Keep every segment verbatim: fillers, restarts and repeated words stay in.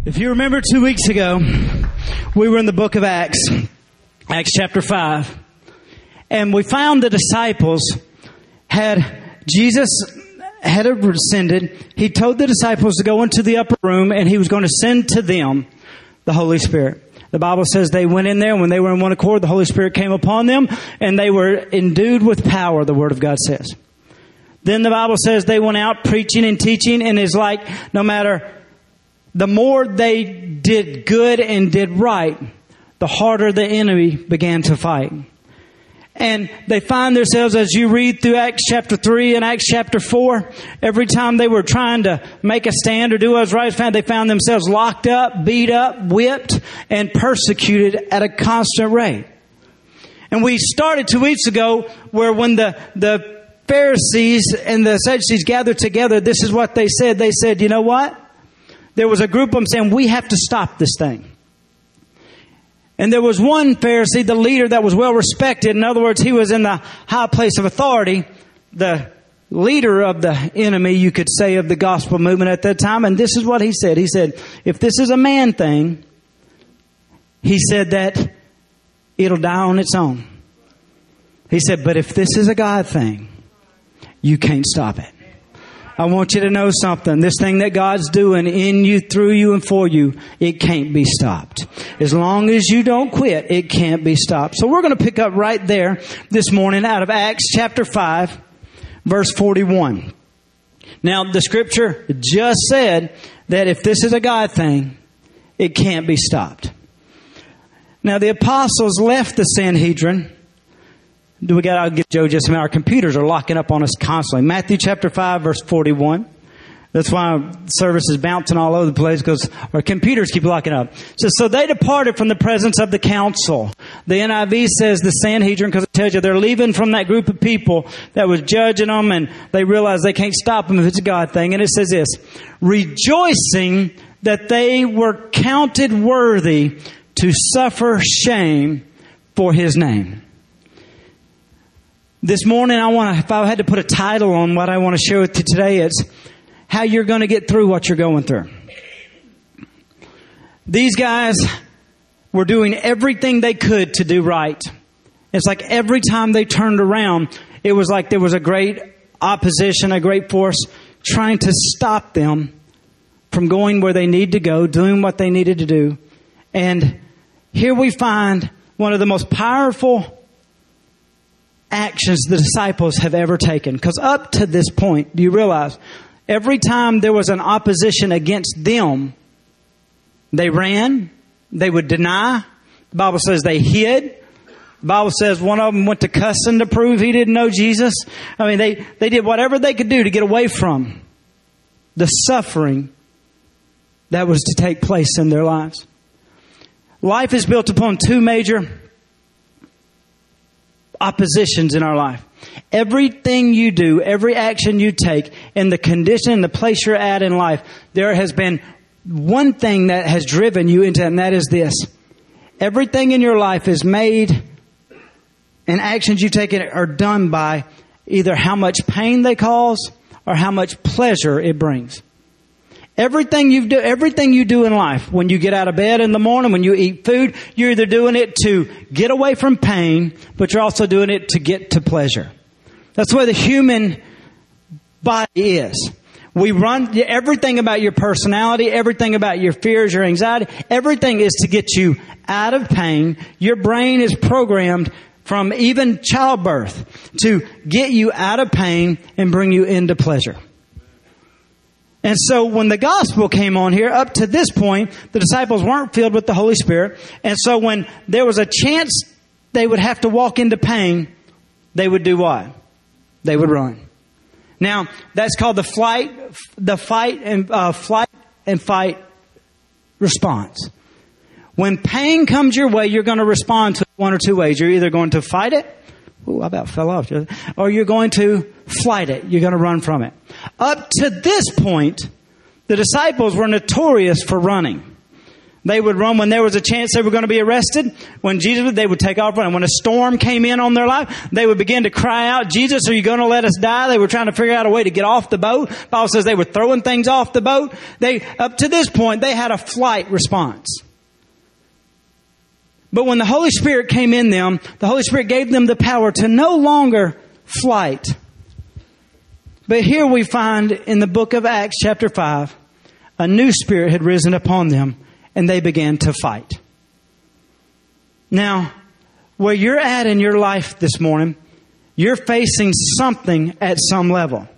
If you remember two weeks ago, we were in the book of Acts, Acts chapter five, and we found the disciples had, Jesus had ascended. He told the disciples to go into the upper room and he was going to send to them the Holy Spirit. The Bible says they went in there, and when they were in one accord, the Holy Spirit came upon them and they were endued with power, the Word of God says. Then the Bible says they went out preaching and teaching, and it's like no matter, the more they did good and did right, the harder the enemy began to fight. And they find themselves, as you read through Acts chapter three and Acts chapter four, every time they were trying to make a stand or do what was right, they found themselves locked up, beat up, whipped, and persecuted at a constant rate. And we started two weeks ago where when the, the Pharisees and the Sadducees gathered together, this is what they said. They said, you know what? There was a group of them saying, we have to stop this thing. And there was one Pharisee, the leader that was well respected. In other words, he was in the high place of authority, the leader of the enemy, you could say, of the gospel movement at that time. And this is what he said. He said, if this is a man thing, he said that it'll die on its own. He said, but if this is a God thing, you can't stop it. I want you to know something. This thing that God's doing in you, through you, and for you, it can't be stopped. As long as you don't quit, it can't be stopped. So we're going to pick up right there this morning out of Acts chapter five, verse forty-one. Now, the scripture just said that if this is a God thing, it can't be stopped. Now, the apostles left the Sanhedrin. Do we got? I'll give Joe just a minute. Our computers are locking up on us constantly. Matthew chapter five, verse forty-one. That's why our service is bouncing all over the place, because our computers keep locking up. So, so they departed from the presence of the council. The N I V says the Sanhedrin, because it tells you they're leaving from that group of people that was judging them, and they realize they can't stop them if it's a God thing. And it says this, rejoicing that they were counted worthy to suffer shame for His name. This morning, I want to, if I had to put a title on what I want to share with you today, it's how you're going to get through what you're going through. These guys were doing everything they could to do right. It's like every time they turned around, it was like there was a great opposition, a great force trying to stop them from going where they need to go, doing what they needed to do. And here we find one of the most powerful actions the disciples have ever taken. Because up to this point, do you realize, every time there was an opposition against them, they ran, they would deny. The Bible says they hid. The Bible says one of them went to cussing to prove he didn't know Jesus. I mean, they, they did whatever they could do to get away from the suffering that was to take place in their lives. Life is built upon two major oppositions in our life. Everything you do, every action you take, in the condition and the place you're at in life, there has been one thing that has driven you into it, and that is this. Everything in your life is made, and actions you take are done by either how much pain they cause or how much pleasure it brings. Everything you do, everything you do in life, when you get out of bed in the morning, when you eat food, you're either doing it to get away from pain, but you're also doing it to get to pleasure. That's the way the human body is. We run everything about your personality, everything about your fears, your anxiety, everything is to get you out of pain. Your brain is programmed from even childbirth to get you out of pain and bring you into pleasure. And so when the gospel came on here, up to this point, the disciples weren't filled with the Holy Spirit. And so when there was a chance they would have to walk into pain, they would do what? They would run. Now, that's called the flight, the fight and uh, flight and fight response. When pain comes your way, you're going to respond to one or two ways. You're either going to fight it. Ooh, I about fell off. Or you're going to flight it. You're going to run from it. Up to this point, the disciples were notorious for running. They would run when there was a chance they were going to be arrested. When Jesus, they would take off running. When a storm came in on their life, they would begin to cry out, Jesus, are you going to let us die? They were trying to figure out a way to get off the boat. The Bible says they were throwing things off the boat. They, up to this point, they had a flight response. But when the Holy Spirit came in them, the Holy Spirit gave them the power to no longer flight. But here we find in the book of Acts chapter five, a new spirit had risen upon them. And they began to fight. Now, where you're at in your life this morning, you're facing something at some level.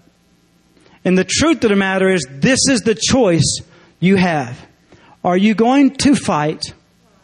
And the truth of the matter is, this is the choice you have. Are you going to fight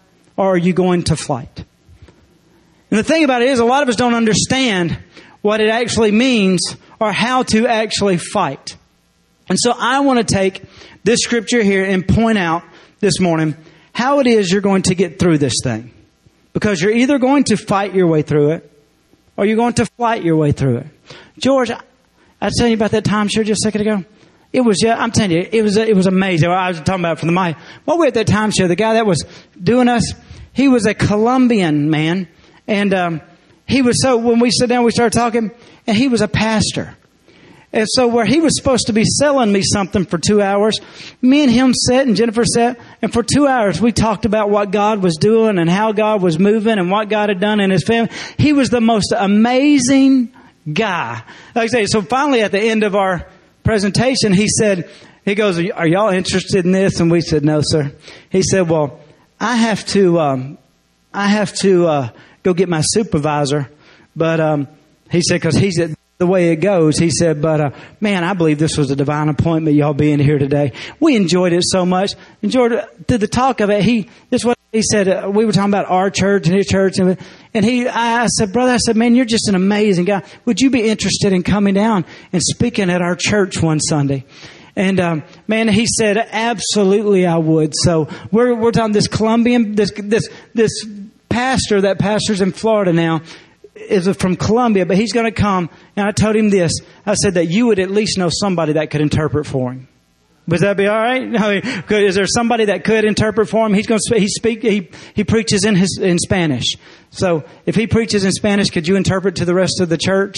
or are you going to flight? And the thing about it is, a lot of us don't understand what it actually means or how to actually fight. And so I want to take this scripture here and point out this morning how it is you're going to get through this thing. Because you're either going to fight your way through it or you're going to flight your way through it. George, I was telling you about that timeshare just a second ago. It was, yeah, I'm telling you, it was, it was amazing. I was talking about it from the mic. While we were at that timeshare, the guy that was doing us, he was a Colombian man. And, um, he was so, when we sat down, we started talking, and he was a pastor. And so where he was supposed to be selling me something for two hours, me and him sat and Jennifer sat, and for two hours we talked about what God was doing and how God was moving and what God had done in his family. He was the most amazing guy. Like I say, so finally at the end of our presentation, he said, he goes, are y'all interested in this? And we said, no, sir. He said, well, I have to, um, I have to, uh, go get my supervisor. But, um, he said, cause he's at the way it goes. He said, but, uh, man, I believe this was a divine appointment, y'all being here today. We enjoyed it so much. Enjoyed it. Through the talk of it, he, this what he said, uh, we were talking about our church and his church. And, and he, I, I said, brother, I said, man, you're just an amazing guy. Would you be interested in coming down and speaking at our church one Sunday? And, um, man, he said, absolutely I would. So we're, we're talking this Colombian, this, this, this pastor that pastors in Florida now, is from Colombia, but he's going to come. And I told him this. I said that you would at least know somebody that could interpret for him. Would that be all right? I mean, could, is there somebody that could interpret for him? He's going to he speak. He he preaches in his in Spanish. So if he preaches in Spanish, could you interpret to the rest of the church?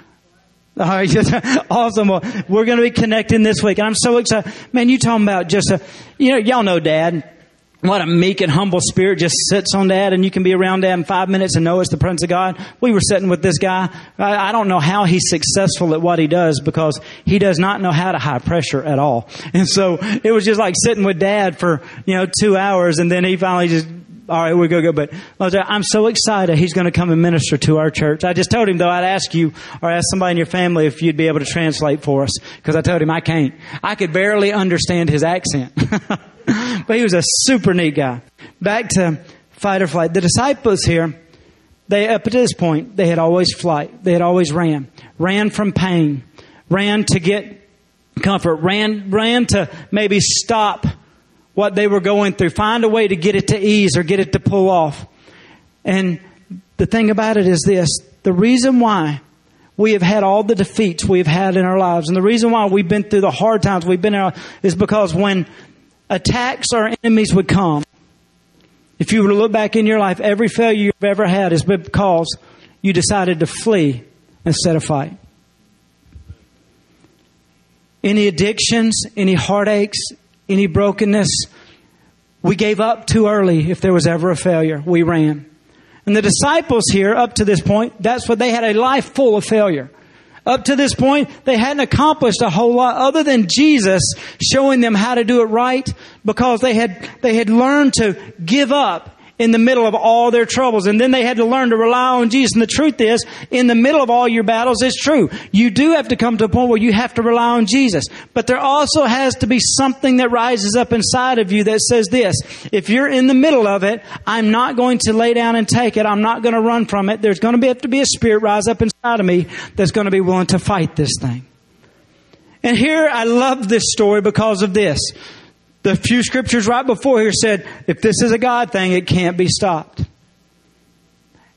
All right, awesome. Well, we're going to be connecting this week, and I'm so excited. Man, you talking about just a, you know, y'all know Dad. What a meek and humble spirit just sits on Dad, and you can be around Dad in five minutes and know it's the Prince of God. We were sitting with this guy. I, I don't know how he's successful at what he does, because he does not know how to high pressure at all. And so it was just like sitting with Dad for, you know, two hours, and then he finally just, all right, we're going to go. But I'm so excited he's going to come and minister to our church. I just told him, though, I'd ask you or ask somebody in your family if you'd be able to translate for us, because I told him I can't. I could barely understand his accent. But he was a super neat guy. Back to fight or flight. The disciples here, they up to this point, they had always flight. They had always ran. Ran from pain. Ran to get comfort. Ran, ran to maybe stop what they were going through. Find a way to get it to ease or get it to pull off. And the thing about it is this. The reason why we have had all the defeats we have had in our lives, and the reason why we've been through the hard times we've been in, is because when attacks or enemies would come, if you were to look back in your life, every failure you've ever had is because you decided to flee instead of fight. Any addictions, any heartaches, any brokenness, we gave up too early if there was ever a failure. We ran. And the disciples here, up to this point, that's what they had, a life full of failure. Up to this point, they hadn't accomplished a whole lot other than Jesus showing them how to do it right, because they had, they had learned to give up in the middle of all their troubles. And then they had to learn to rely on Jesus. And the truth is, in the middle of all your battles, it's true. You do have to come to a point where you have to rely on Jesus. But there also has to be something that rises up inside of you that says this: if you're in the middle of it, I'm not going to lay down and take it. I'm not going to run from it. There's going to be, have to be a spirit rise up inside of me that's going to be willing to fight this thing. And here, I love this story because of this. The few scriptures right before here said, if this is a God thing, it can't be stopped.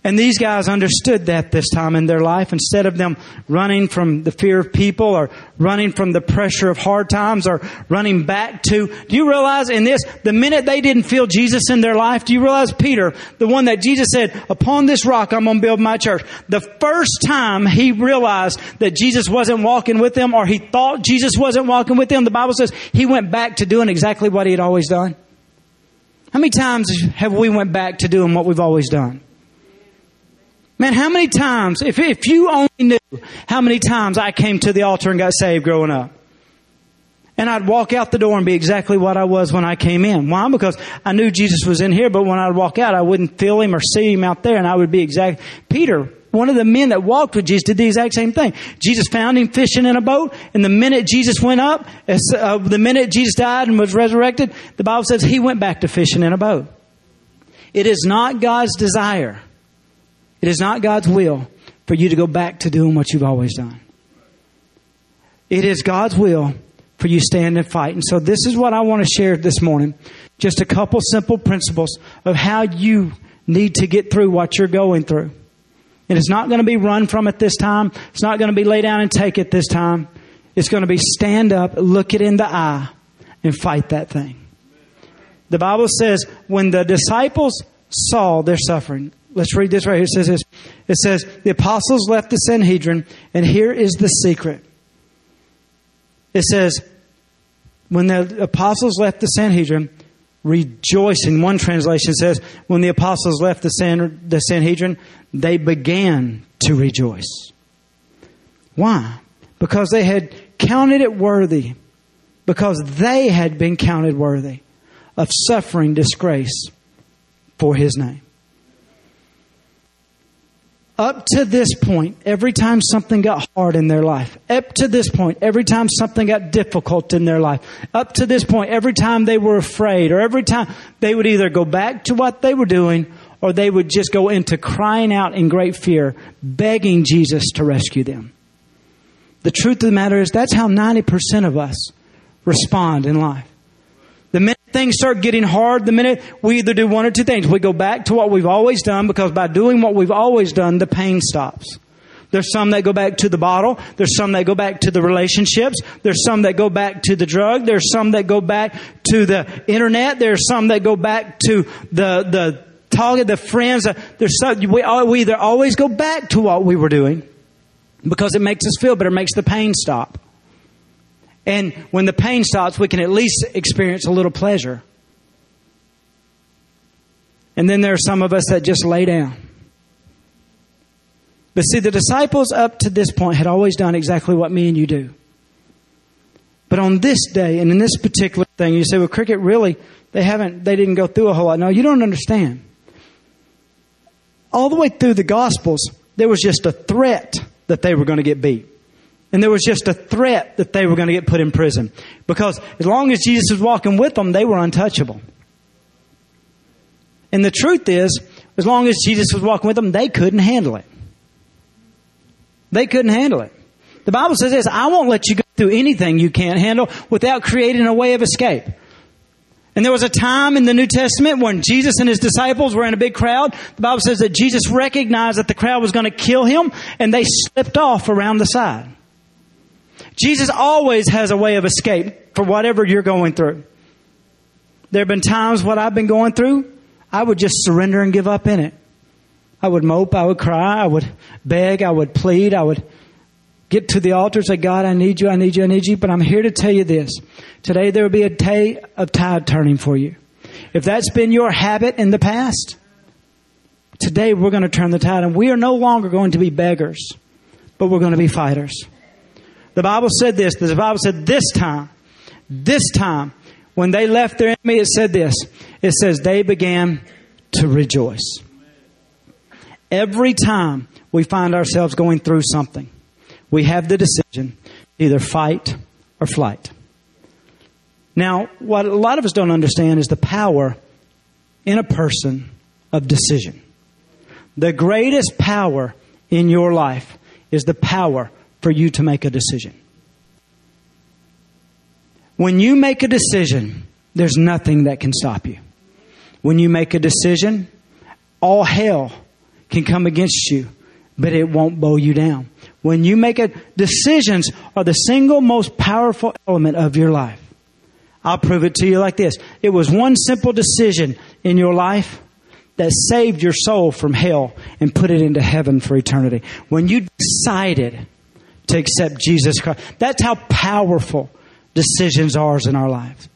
And these guys understood that this time in their life. Instead of them running from the fear of people or running from the pressure of hard times or running back to, do you realize in this, the minute they didn't feel Jesus in their life, do you realize Peter, the one that Jesus said, upon this rock I'm going to build my church. The first time he realized that Jesus wasn't walking with them, or he thought Jesus wasn't walking with them, the Bible says he went back to doing exactly what he had always done. How many times have we went back to doing what we've always done? Man, how many times, if if you only knew how many times I came to the altar and got saved growing up. And I'd walk out the door and be exactly what I was when I came in. Why? Because I knew Jesus was in here, but when I'd walk out, I wouldn't feel him or see him out there, and I would be exact. Peter, one of the men that walked with Jesus, did the exact same thing. Jesus found him fishing in a boat, and the minute Jesus went up, uh, the minute Jesus died and was resurrected, the Bible says he went back to fishing in a boat. It is not God's desire. It is not God's will for you to go back to doing what you've always done. It is God's will for you to stand and fight. And so this is what I want to share this morning. Just a couple simple principles of how you need to get through what you're going through. And it's not going to be run from it this time. It's not going to be lay down and take it this time. It's going to be stand up, look it in the eye, and fight that thing. The Bible says when the disciples saw their suffering, let's read this right here. It says this. It says, the apostles left the Sanhedrin, and here is the secret. It says, when the apostles left the Sanhedrin, rejoicing. One translation says, when the apostles left the, San, the Sanhedrin, they began to rejoice. Why? Because they had counted it worthy. Because they had been counted worthy of suffering disgrace for His name. Up to this point, every time something got hard in their life, up to this point, every time something got difficult in their life, up to this point, every time they were afraid, or every time they would either go back to what they were doing, or they would just go into crying out in great fear, begging Jesus to rescue them. The truth of the matter is that's how ninety percent of us respond in life. The minute things start getting hard, the minute we either do one or two things. We go back to what we've always done, because by doing what we've always done, the pain stops. There's some that go back to the bottle. There's some that go back to the relationships. There's some that go back to the drug. There's some that go back to the internet. There's some that go back to the the target, the friends. There's some, we, we either always go back to what we were doing because it makes us feel better, makes the pain stop. And when the pain stops, we can at least experience a little pleasure. And then there are some of us that just lay down. But see, the disciples up to this point had always done exactly what me and you do. But on this day, and in this particular thing, you say, well, Cricket, really, they haven't, they didn't go through a whole lot. No, you don't understand. All the way through the Gospels, there was just a threat that they were going to get beat. And there was just a threat that they were going to get put in prison. Because as long as Jesus was walking with them, they were untouchable. And the truth is, as long as Jesus was walking with them, they couldn't handle it. They couldn't handle it. The Bible says this, I won't let you go through anything you can't handle without creating a way of escape. And there was a time in the New Testament when Jesus and His disciples were in a big crowd. The Bible says that Jesus recognized that the crowd was going to kill Him, and they slipped off around the side. Jesus always has a way of escape for whatever you're going through. There have been times what I've been going through, I would just surrender and give up in it. I would mope, I would cry, I would beg, I would plead, I would get to the altar and say, God, I need you, I need you, I need you. But I'm here to tell you this. Today there will be a day of tide turning for you. If that's been your habit in the past, today we're going to turn the tide. And we are no longer going to be beggars, but we're going to be fighters. The Bible said this. The Bible said this time, this time, when they left their enemy, it said this. It says they began to rejoice. Every time we find ourselves going through something, we have the decision, either fight or flight. Now, what a lot of us don't understand is the power in a person of decision. The greatest power in your life is the power for you to make a decision. When you make a decision, there's nothing that can stop you. When you make a decision, all hell can come against you, but it won't bow you down. When you make a, decisions are the single most powerful element of your life. I'll prove it to you like this. It was one simple decision in your life that saved your soul from hell and put it into heaven for eternity. When you decided to accept Jesus Christ, that's how powerful decisions are in our lives.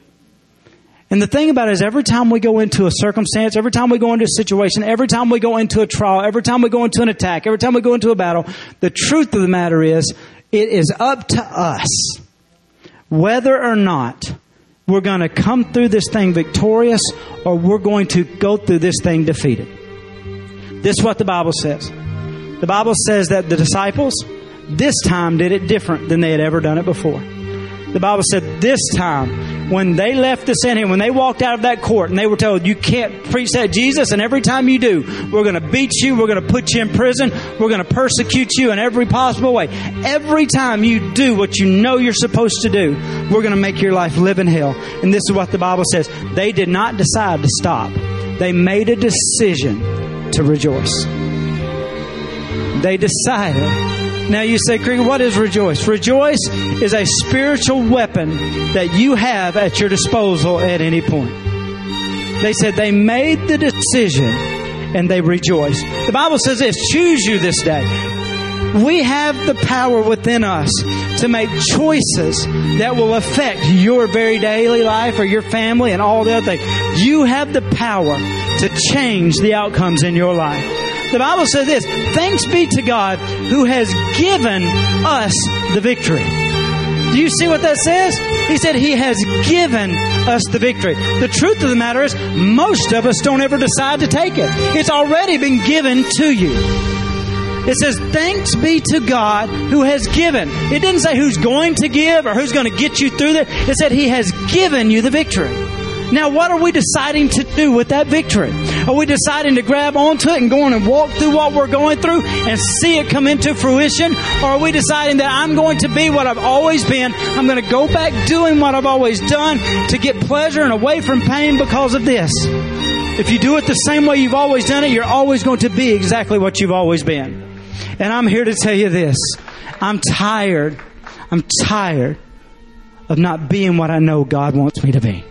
And the thing about it is, every time we go into a circumstance, every time we go into a situation, every time we go into a trial, every time we go into an attack, every time we go into a battle, the truth of the matter is, it is up to us whether or not we're going to come through this thing victorious or we're going to go through this thing defeated. This is what the Bible says. The Bible says that the disciples this time did it different than they had ever done it before. The Bible said this time, when they left the Sanhedrin, when they walked out of that court and they were told, you can't preach that Jesus, and every time you do, we're going to beat you, we're going to put you in prison, we're going to persecute you in every possible way. Every time you do what you know you're supposed to do, we're going to make your life live in hell. And this is what the Bible says. They did not decide to stop. They made a decision to rejoice. They decided. Now you say, Krieger, what is rejoice? Rejoice is a spiritual weapon that you have at your disposal at any point. They said they made the decision and they rejoiced. The Bible says this, choose you this day. We have the power within us to make choices that will affect your very daily life or your family and all the other things. You have the power to change the outcomes in your life. The Bible says this, thanks be to God who has given us the victory. Do you see what that says? He said He has given us the victory. The truth of the matter is, most of us don't ever decide to take it. It's already been given to you. It says, thanks be to God who has given. It didn't say who's going to give or who's going to get you through that. It said He has given you the victory. Now, what are we deciding to do with that victory? Are we deciding to grab onto it and go on and walk through what we're going through and see it come into fruition? Or are we deciding that I'm going to be what I've always been? I'm going to go back doing what I've always done to get pleasure and away from pain because of this. If you do it the same way you've always done it, you're always going to be exactly what you've always been. And I'm here to tell you this. I'm tired. I'm tired of not being what I know God wants me to be.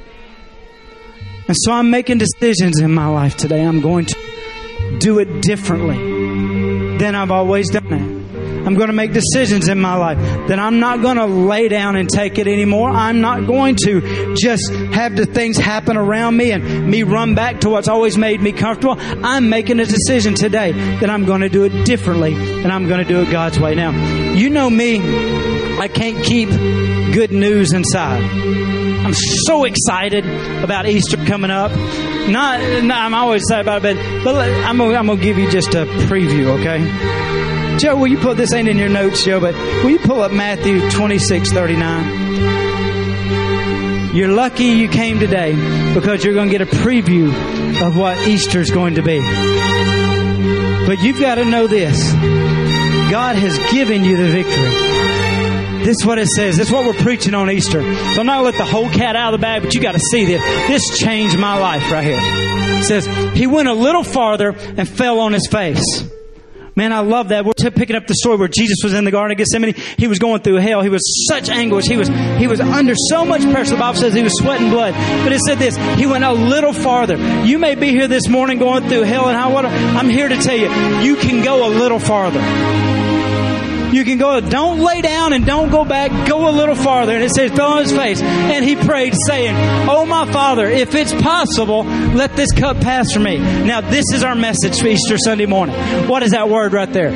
And so I'm making decisions in my life today. I'm going to do it differently than I've always done it. I'm going to make decisions in my life that I'm not going to lay down and take it anymore. I'm not going to just have the things happen around me and me run back to what's always made me comfortable. I'm making a decision today that I'm going to do it differently and I'm going to do it God's way. Now, you know me, I can't keep good news inside. I'm so excited about Easter coming up. Not, not I'm always excited about it, but, but I'm going I'm to give you just a preview, okay? Joe, will you put this ain't in your notes, Joe, but will you pull up Matthew twenty-six thirty-nine? You're lucky you came today because you're going to get a preview of what Easter's going to be. But you've got to know this. God has given you the victory. This is what it says. This is what we're preaching on Easter. So I'm not going to let the whole cat out of the bag, but you got to see this. This changed my life right here. It says, He went a little farther and fell on His face. Man, I love that. We're picking up the story where Jesus was in the Garden of Gethsemane. He was going through hell. He was such anguish. He was he was under so much pressure. The Bible says He was sweating blood. But it said this, He went a little farther. You may be here this morning going through hell and high water. I'm here to tell you, you can go a little farther. You can go, don't lay down and don't go back. Go a little farther. And it says, fell on His face. And He prayed, saying, Oh, my Father, if it's possible, let this cup pass from me. Now, this is our message for Easter Sunday morning. What is that word right there?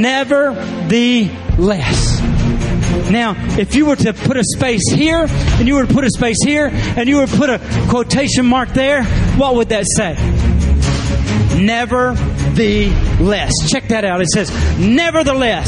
Nevertheless. Now, if you were to put a space here, and you were to put a space here, and you were to put a quotation mark there, what would that say? Nevertheless. Check that out. It says, nevertheless.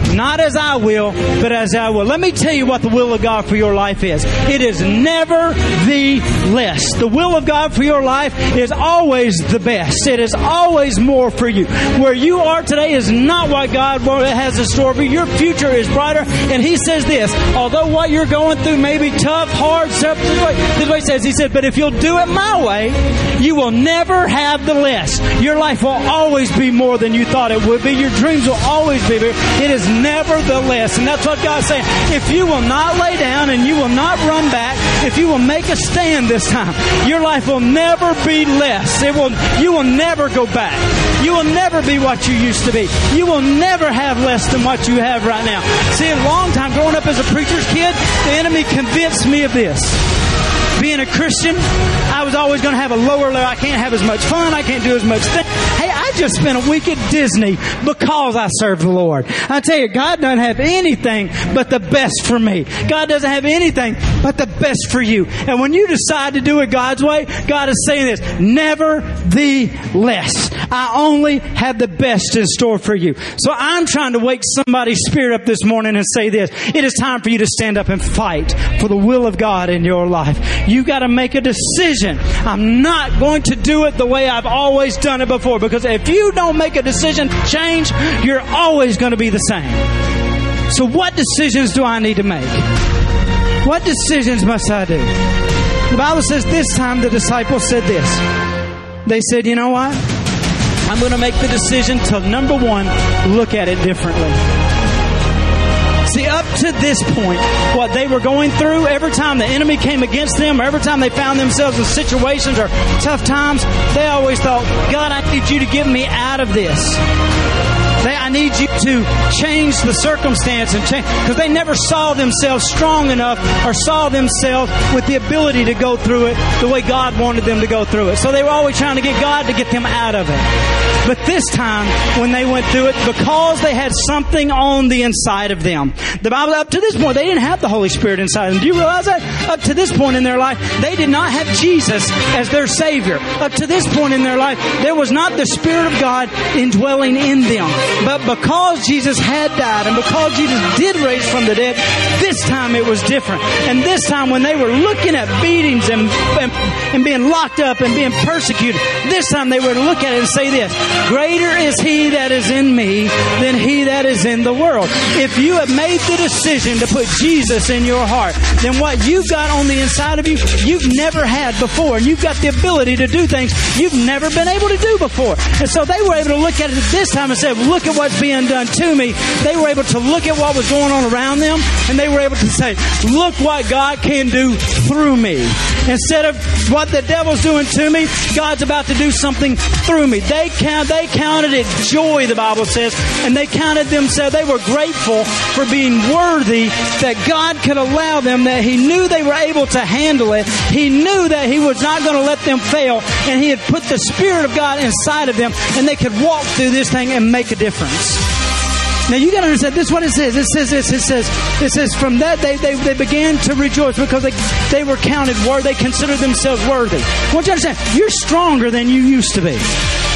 Not as I will, but as I will. Let me tell you what the will of God for your life is. It is never the less. The will of God for your life is always the best. It is always more for you. Where you are today is not what God has in store for you. Your future is brighter. And He says this, although what you're going through may be tough, hard, stuff, this is what, this is what He says. He said, but if you'll do it my way, you will never have the less. Your life will always be more than you thought it would be. Your dreams will always be bigger. It is never the less. And that's what God's saying. If you will not lay down and you will not run back, if you will make a stand this time, your life will never be less. It will. You will never go back. You will never be what you used to be. You will never have less than what you have right now. See, a long time growing up as a preacher's kid, the enemy convinced me of this. Being a Christian, I was always going to have a lower level. I can't have as much fun. I can't do as much thing. Hey, I just spent a week at Disney because I serve the Lord. I tell you, God doesn't have anything but the best for me. God doesn't have anything but the best for you. And when you decide to do it God's way, God is saying this, never the less. I only have the best in store for you. So I'm trying to wake somebody's spirit up this morning and say this. It is time for you to stand up and fight for the will of God in your life. You got to make a decision. I'm not going to do it the way I've always done it before. Because if you don't make a decision to change, you're always going to be the same. So what decisions do I need to make? What decisions must I do? The Bible says this time the disciples said this. They said, you know what? I'm going to make the decision to, number one, look at it differently. See, up to this point, what they were going through, every time the enemy came against them, or every time they found themselves in situations or tough times, they always thought, God, I need you to get me out of this. I need you to change the circumstance and change, because they never saw themselves strong enough or saw themselves with the ability to go through it the way God wanted them to go through it. So they were always trying to get God to get them out of it. But this time, when they went through it, because they had something on the inside of them. The Bible, up to this point, they didn't have the Holy Spirit inside of them. Do you realize that? Up to this point in their life, they did not have Jesus as their Savior. Up to this point in their life, there was not the Spirit of God indwelling in them. But because Jesus had died and because Jesus did raise from the dead, this time it was different. And this time when they were looking at beatings and, and, and being locked up and being persecuted, this time they were to look at it and say this, greater is He that is in me than he that is in the world. If you have made the decision to put Jesus in your heart, then what you've got on the inside of you, you've never had before. And you've got the ability to do things you've never been able to do before. And so they were able to look at it this time and say, look at what's being done to me. They were able to look at what was going on around them, and they were able to say, look what God can do through me. Instead of what the devil's doing to me, God's about to do something through me. They count, they counted it joy, the Bible says, and they counted themselves. They were grateful for being worthy that God could allow them, that He knew they were able to handle it. He knew that He was not going to let them fail, and He had put the Spirit of God inside of them, and they could walk through this thing and make a difference. Now you got to understand, this is what it says. It says this. It says, it says from that they, they, they began to rejoice because they, they were counted worthy. They considered themselves worthy. I want you to understand, you're stronger than you used to be.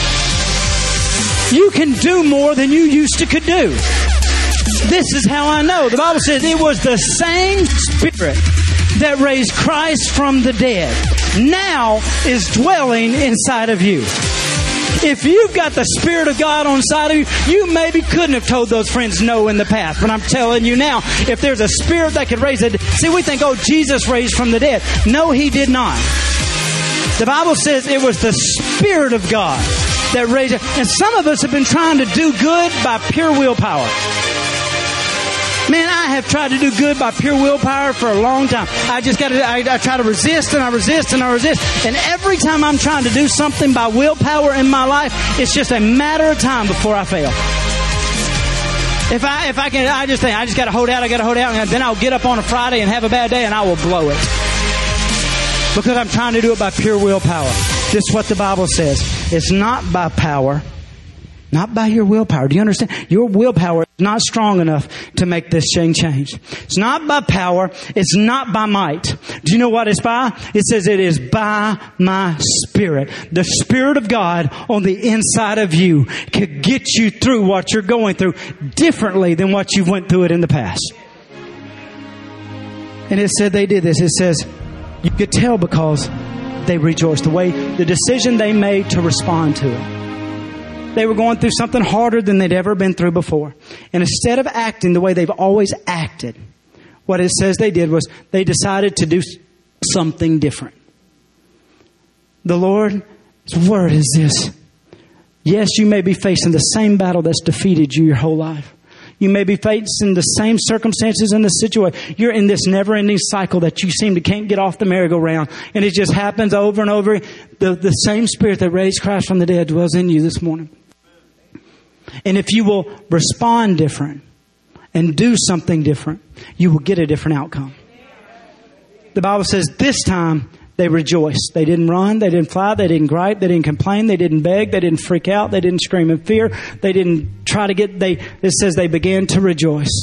You can do more than you used to could do. This is how I know. The Bible says it was the same Spirit that raised Christ from the dead now is dwelling inside of you. If you've got the Spirit of God on the side of you, you maybe couldn't have told those friends no in the past. But I'm telling you now, if there's a Spirit that could raise it. See, we think, oh, Jesus raised from the dead. No, He did not. The Bible says it was the Spirit of God that raised it. And some of us have been trying to do good by pure willpower. Man, I have tried to do good by pure willpower for a long time. I just got to, I, I try to resist and I resist and I resist. And every time I'm trying to do something by willpower in my life, it's just a matter of time before I fail. If I, if I can, I just think, I just got to hold out, I got to hold out, and then I'll get up on a Friday and have a bad day and I will blow it. Because I'm trying to do it by pure willpower. This is what the Bible says. It's not by power, Not by your willpower. Do you understand? Your willpower is not strong enough to make this thing change. It's not by power. It's not by might. Do you know what it's by? It says it is by my Spirit. The Spirit of God on the inside of you could get you through what you're going through differently than what you went through it in the past. And it said they did this. It says you could tell because they rejoiced. The way, the decision they made to respond to it. They were going through something harder than they'd ever been through before. And instead of acting the way they've always acted, what it says they did was they decided to do something different. The Lord's word is this. Yes, you may be facing the same battle that's defeated you your whole life. You may be facing the same circumstances in the situation. You're in this never-ending cycle that you seem to can't get off the merry-go-round. And it just happens over and over. The, the same Spirit that raised Christ from the dead dwells in you this morning. And if you will respond different and do something different, you will get a different outcome. The Bible says this time they rejoiced. They didn't run. They didn't fly. They didn't gripe. They didn't complain. They didn't beg. They didn't freak out. They didn't scream in fear. They didn't try to get, they, it says they began to rejoice.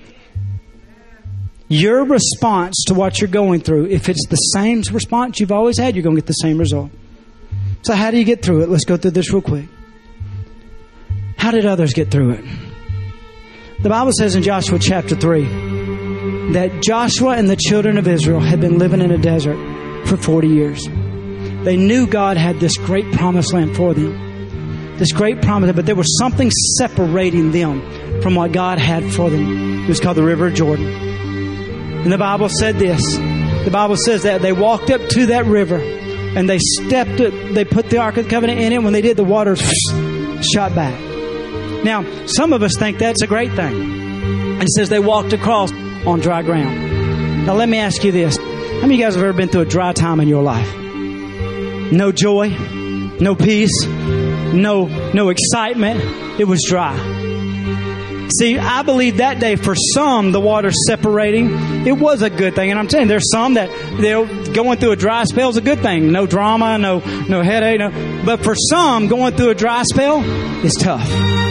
Your response to what you're going through, if it's the same response you've always had, you're going to get the same result. So how do you get through it? Let's go through this real quick. How did others get through it? The Bible says in Joshua chapter three that Joshua and the children of Israel had been living in a desert for forty years. They knew God had this great promised land for them. This great promise, but there was something separating them from what God had for them. It was called the River of Jordan. And the Bible said this. The Bible says that they walked up to that river and they stepped it, they put the Ark of the Covenant in it. When they did, the water shot back. Now, some of us think that's a great thing. And it says they walked across on dry ground. Now, let me ask you this. How many of you guys have ever been through a dry time in your life? No joy, no peace, no, no excitement. It was dry. See, I believe that day for some, the water separating, it was a good thing. And I'm telling you, there's some that they're going through a dry spell is a good thing. No drama, no, no headache. No. But for some, going through a dry spell is tough.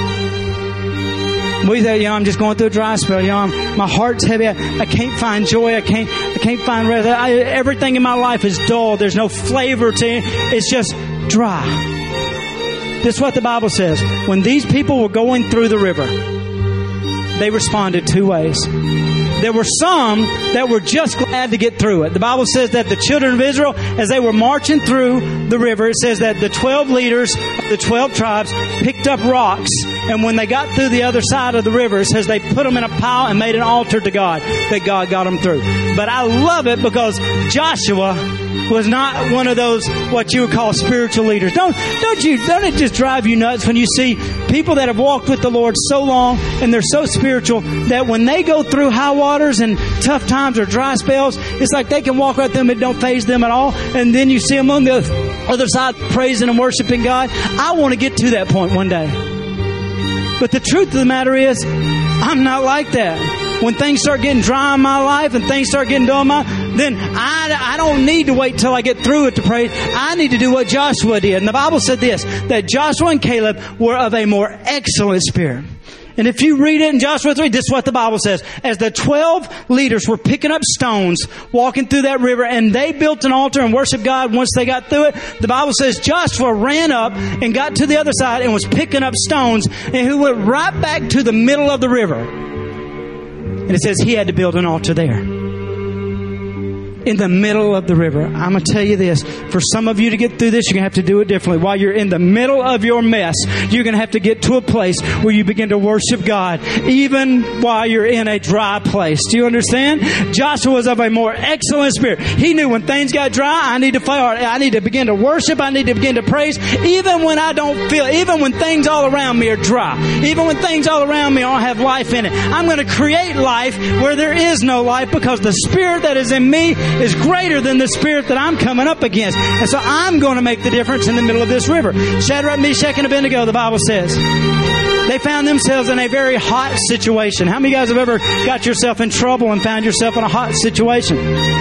We say, you know, I'm just going through a dry spell. You know, I'm, my heart's heavy. I, I can't find joy. I can't. I can't find rest. I, everything in my life is dull. There's no flavor to it. It's just dry. This is what the Bible says. When these people were going through the river, they responded two ways. There were some that were just glad to get through it. The Bible says that the children of Israel, as they were marching through the river, it says that the twelve leaders of the twelve tribes picked up rocks. And when they got through the other side of the river, it says they put them in a pile and made an altar to God, that God got them through. But I love it because Joshua was not one of those, what you would call spiritual leaders. Don't, don't you, don't it just drive you nuts when you see people that have walked with the Lord so long and they're so spiritual that when they go through high waters and tough times or dry spells, it's like they can walk right through them and it don't faze them at all. And then you see them on the other side praising and worshiping God. I want to get to that point one day. But the truth of the matter is, I'm not like that. When things start getting dry in my life and things start getting dull in my, then I, I don't need to wait till I get through it to pray. I need to do what Joshua did. And the Bible said this, that Joshua and Caleb were of a more excellent spirit. And if you read it in Joshua three, this is what the Bible says. As the twelve leaders were picking up stones, walking through that river, and they built an altar and worshiped God once they got through it, the Bible says Joshua ran up and got to the other side and was picking up stones, and he went right back to the middle of the river. And it says he had to build an altar there. In the middle of the river. I'm going to tell you this. For some of you to get through this, you're going to have to do it differently. While you're in the middle of your mess, you're going to have to get to a place where you begin to worship God, even while you're in a dry place. Do you understand? Joshua was of a more excellent spirit. He knew when things got dry, I need to fire. I need to begin to worship. I need to begin to praise. Even when I don't feel, even when things all around me are dry, even when things all around me don't have life in it, I'm going to create life where there is no life, because the spirit that is in me is greater than the spirit that I'm coming up against. And so I'm going to make the difference in the middle of this river. Shadrach, Meshach, and Abednego, the Bible says, they found themselves in a very hot situation. How many of you guys have ever got yourself in trouble and found yourself in a hot situation?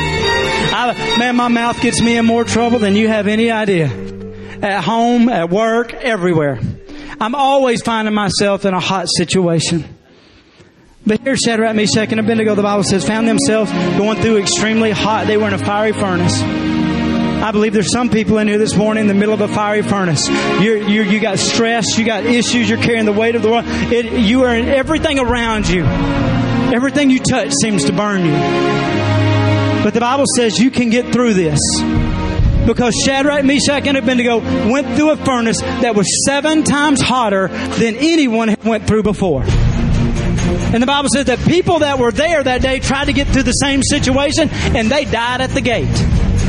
I, man, my mouth gets me in more trouble than you have any idea. At home, at work, everywhere. I'm always finding myself in a hot situation. But here Shadrach, Meshach, and Abednego, the Bible says, found themselves going through extremely hot. They were in a fiery furnace. I believe there's some people in here this morning in the middle of a fiery furnace. You're, you're, you got stress, you got issues, you're carrying the weight of the world. It, you are in everything around you. Everything you touch seems to burn you. But the Bible says you can get through this. Because Shadrach, Meshach, and Abednego went through a furnace that was seven times hotter than anyone had went through before. And the Bible says that people that were there that day tried to get through the same situation, and they died at the gate.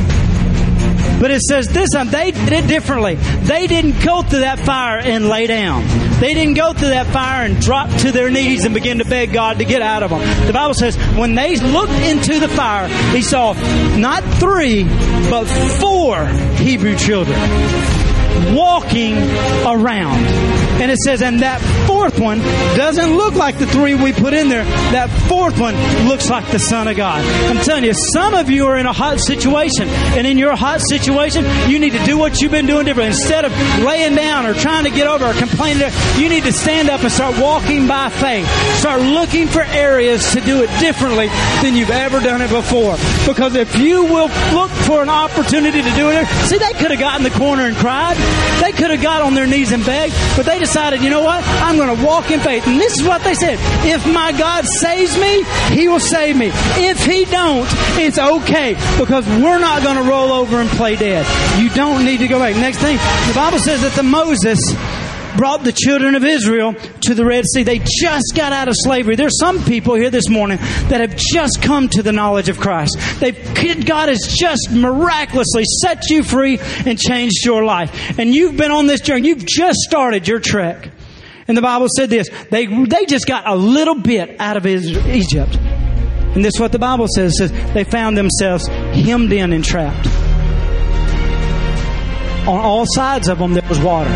But it says this time, they did it differently. They didn't go through that fire and lay down. They didn't go through that fire and drop to their knees and begin to beg God to get out of them. The Bible says when they looked into the fire, he saw not three, but four Hebrew children walking around. And it says, and that fourth one doesn't look like the three we put in there. That fourth one looks like the Son of God. I'm telling you, some of you are in a hot situation. And in your hot situation, you need to do what you've been doing different. Instead of laying down or trying to get over or complaining, you need to stand up and start walking by faith. Start looking for areas to do it differently than you've ever done it before. Because if you will look for an opportunity to do it, see, they could have got in the corner and cried. They could have got on their knees and begged. But they decided, you know what? I'm going to walk in faith. And this is what they said. If my God saves me, He will save me. If He don't, it's okay. Because we're not going to roll over and play dead. You don't need to go back. Next thing, the Bible says that the Moses brought the children of Israel to the Red Sea. They just got out of slavery. There's some people here this morning that have just come to the knowledge of Christ. They've, God has just miraculously set you free and changed your life. And you've been on this journey. You've just started your trek. And the Bible said this. They, they just got a little bit out of Egypt. And this is what the Bible says. It says they found themselves hemmed in and trapped. On all sides of them there was water.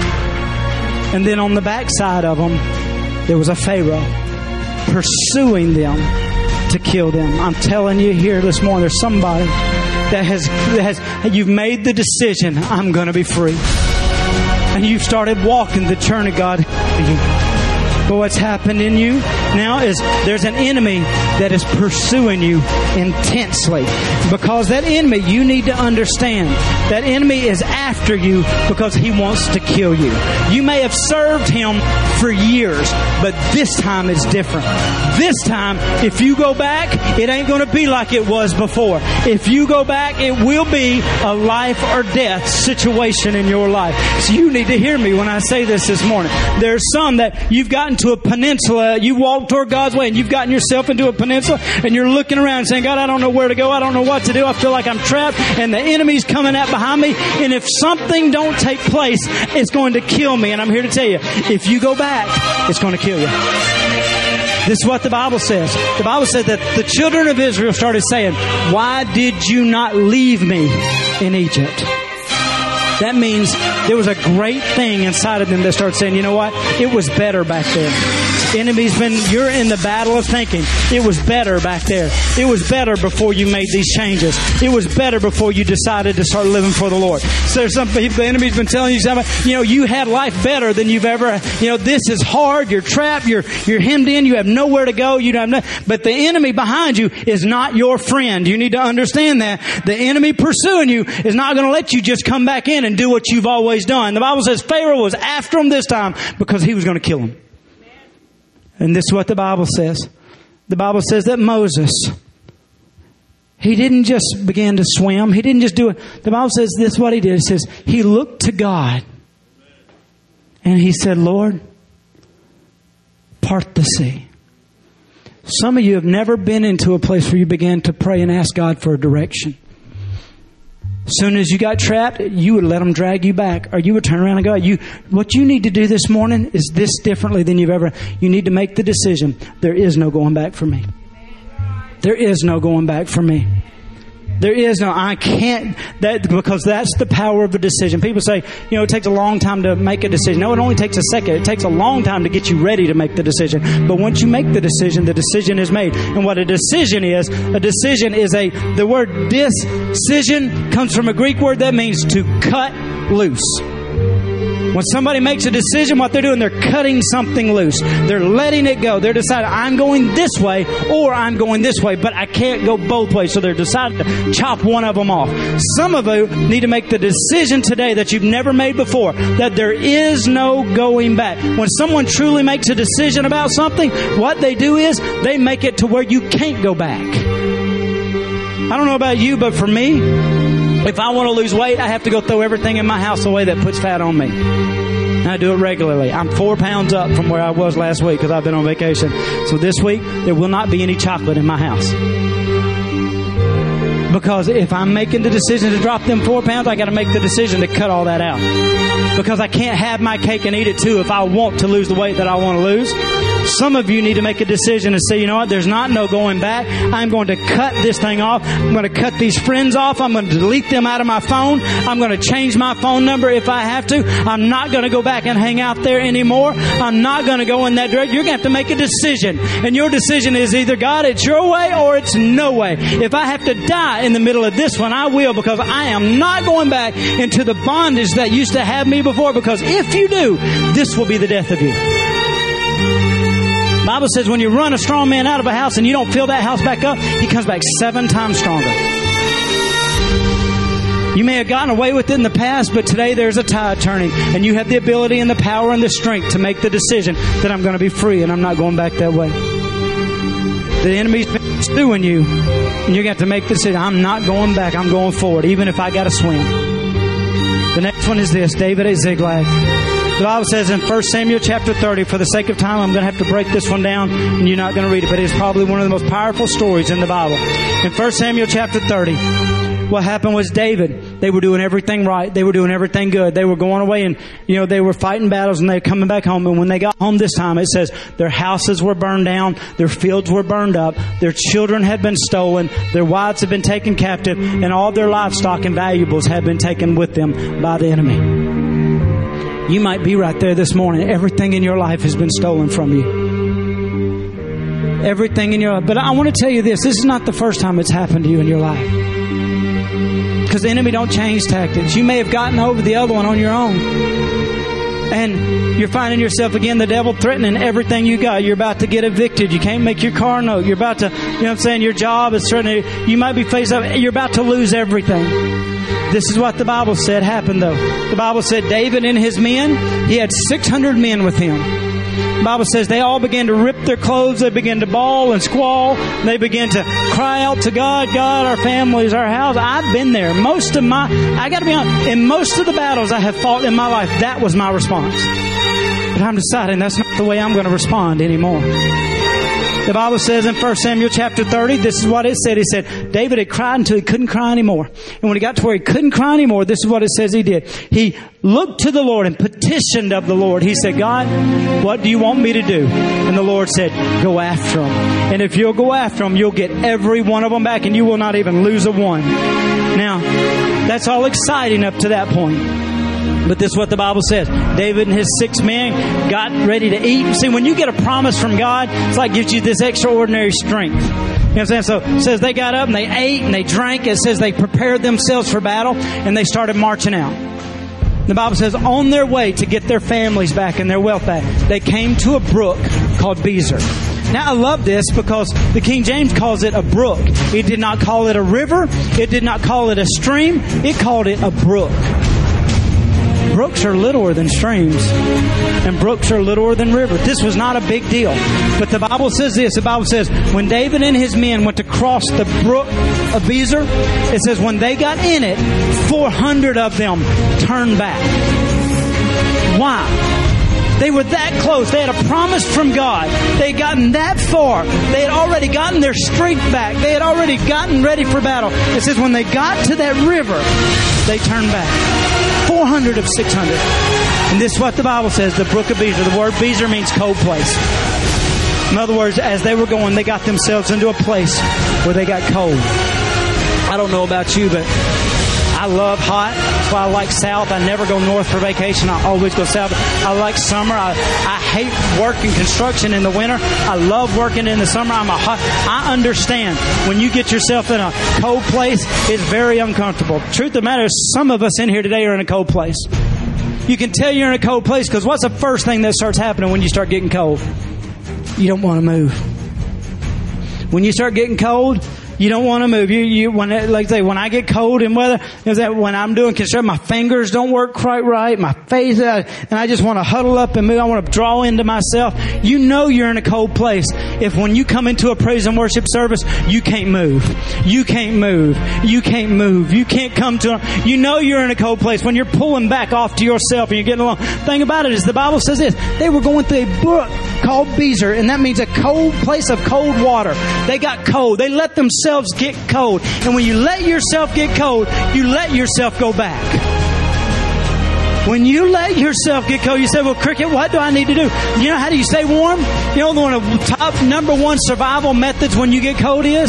And then on the backside of them, there was a Pharaoh pursuing them to kill them. I'm telling you here this morning, there's somebody that has, that has you've made the decision, I'm going to be free. And you've started walking the journey God has you. But what's happened in you now is there's an enemy that is pursuing you intensely. Because that enemy, you need to understand, that enemy is after you because he wants to kill you. You may have served him for years, but this time it's different. This time, if you go back, it ain't going to be like it was before. If you go back, it will be a life or death situation in your life. So you need to hear me when I say this this morning. There's some that you've gotten to a peninsula, you walk toward God's way, and you've gotten yourself into a peninsula, and you're looking around and saying, God, I don't know where to go. I don't know what to do. I feel like I'm trapped, and the enemy's coming out behind me. And if something don't take place, it's going to kill me. And I'm here to tell you, if you go back, it's going to kill you. This is what the Bible says. The Bible says that the children of Israel started saying, why did you not leave me in Egypt? That means there was a great thing inside of them that started saying, you know what? It was better back there. Enemy's been, you're in the battle of thinking. It was better back there. It was better before you made these changes. It was better before you decided to start living for the Lord. So there's some people, the enemy's been telling you something, you know, you had life better than you've ever, you know, this is hard, you're trapped, you're, you're hemmed in, you have nowhere to go, you don't have no, but the enemy behind you is not your friend. You need to understand that. The enemy pursuing you is not going to let you just come back in and do what you've always done. The Bible says Pharaoh was after him this time because he was going to kill him. And this is what the Bible says. The Bible says that Moses, he didn't just begin to swim. He didn't just do it. The Bible says this is what he did. It says he looked to God and he said, Lord, part the sea. Some of you have never been into a place where you began to pray and ask God for a direction. As soon as you got trapped, you would let them drag you back, or you would turn around and go. You, what you need to do this morning is this differently than you've ever. You need to make the decision. There is no going back for me. There is no going back for me. There is no, I can't, that because that's the power of a decision. People say, you know, it takes a long time to make a decision. No, it only takes a second. It takes a long time to get you ready to make the decision. But once you make the decision, the decision is made. And what a decision is, a decision is a, the word decision comes from a Greek word that means to cut loose. When somebody makes a decision, what they're doing, they're cutting something loose. They're letting it go. They're deciding, I'm going this way or I'm going this way, but I can't go both ways. So they're deciding to chop one of them off. Some of you need to make the decision today that you've never made before, that there is no going back. When someone truly makes a decision about something, what they do is they make it to where you can't go back. I don't know about you, but for me, if I want to lose weight, I have to go throw everything in my house away that puts fat on me. And I do it regularly. I'm four pounds up from where I was last week because I've been on vacation. So this week, there will not be any chocolate in my house. Because if I'm making the decision to drop them four pounds, I got to make the decision to cut all that out. Because I can't have my cake and eat it too if I want to lose the weight that I want to lose. Some of you need to make a decision and say, you know what, there's not no going back. I'm going to cut this thing off. I'm going to cut these friends off. I'm going to delete them out of my phone. I'm going to change my phone number if I have to. I'm not going to go back and hang out there anymore. I'm not going to go in that direction. You're going to have to make a decision. And your decision is either, God, it's your way or it's no way. If I have to die in the middle of this one, I will, because I am not going back into the bondage that used to have me before, because if you do, this will be the death of you. The Bible says when you run a strong man out of a house and you don't fill that house back up, he comes back seven times stronger. You may have gotten away with it in the past, but today there's a tide turning, and you have the ability and the power and the strength to make the decision that I'm going to be free and I'm not going back that way. The enemy's been pursuing you, and you're going to have to make the decision. I'm not going back. I'm going forward, even if I got to swim. The next one is this, David at Ziklag. The Bible says in First Samuel chapter thirty, for the sake of time, I'm going to have to break this one down, and you're not going to read it, but it's probably one of the most powerful stories in the Bible. In First Samuel chapter thirty, what happened was David, they were doing everything right. They were doing everything good. They were going away and, you know, they were fighting battles and they were coming back home. And when they got home this time, it says their houses were burned down, their fields were burned up, their children had been stolen, their wives had been taken captive, and all their livestock and valuables had been taken with them by the enemy. You might be right there this morning. Everything in your life has been stolen from you. Everything in your life. But I want to tell you this. This is not the first time it's happened to you in your life. Because the enemy don't change tactics. You may have gotten over the other one on your own. And you're finding yourself again, the devil threatening everything you got. You're about to get evicted. You can't make your car note. You're about to, you know what I'm saying, your job is threatening. You might be faced up. You're about to lose everything. This is what the Bible said happened, though. The Bible said David and his men, he had six hundred men with him. The Bible says they all began to rip their clothes. They began to bawl and squall. They began to cry out to God, God, our families, our house. I've been there. Most of my, I got to be honest, in most of the battles I have fought in my life, that was my response. But I'm deciding that's not the way I'm going to respond anymore. The Bible says in First Samuel chapter thirty, this is what it said. It said, David had cried until he couldn't cry anymore. And when he got to where he couldn't cry anymore, this is what it says he did. He looked to the Lord and petitioned of the Lord. He said, God, what do you want me to do? And the Lord said, go after them. And if you'll go after them, you'll get every one of them back and you will not even lose a one. Now, that's all exciting up to that point. But this is what the Bible says. David and his six men got ready to eat. See, when you get a promise from God, it's like it gives you this extraordinary strength. You know what I'm saying? So it says they got up and they ate and they drank. It says they prepared themselves for battle and they started marching out. The Bible says on their way to get their families back and their wealth back, they came to a brook called Bezer. Now, I love this because the King James calls it a brook. It did not call it a river. It did not call it a stream. It called it a brook. Brooks are littler than streams, and brooks are littler than rivers. This was not a big deal. But the Bible says this. The Bible says, when David and his men went to cross the brook of Bezer, it says when they got in it, four hundred of them turned back. Why? They were that close. They had a promise from God. They had gotten that far. They had already gotten their strength back. They had already gotten ready for battle. It says when they got to that river, they turned back. four hundred of six hundred. And this is what the Bible says, the brook of Bezer. The word Bezer means cold place. In other words, as they were going, they got themselves into a place where they got cold. I don't know about you, but I love hot. That's why I like south. I never go north for vacation. I always go south. I like summer. I, I hate working construction in the winter. I love working in the summer. I'm a hot. I understand when you get yourself in a cold place, it's very uncomfortable. Truth of the matter is, some of us in here today are in a cold place. You can tell you're in a cold place because what's the first thing that starts happening when you start getting cold? You don't want to move. When you start getting cold, you don't want to move. You, you, when, like I say, when I get cold in weather, is that when I'm doing construction, my fingers don't work quite right, my face, uh, and I just want to huddle up and move. I want to draw into myself. You know you're in a cold place if when you come into a praise and worship service, you can't move. You can't move. You can't move. You can't come to, you know you're in a cold place when you're pulling back off to yourself and you're getting along. The thing about it is the Bible says this, they were going through a brook called Bezer, and that means a cold place of cold water. They got cold. They let themselves get cold. And when you let yourself get cold, you let yourself go back. When you let yourself get cold, you say, well, Cricket, what do I need to do? You know how do you stay warm? You know one of the top number one survival methods when you get cold is?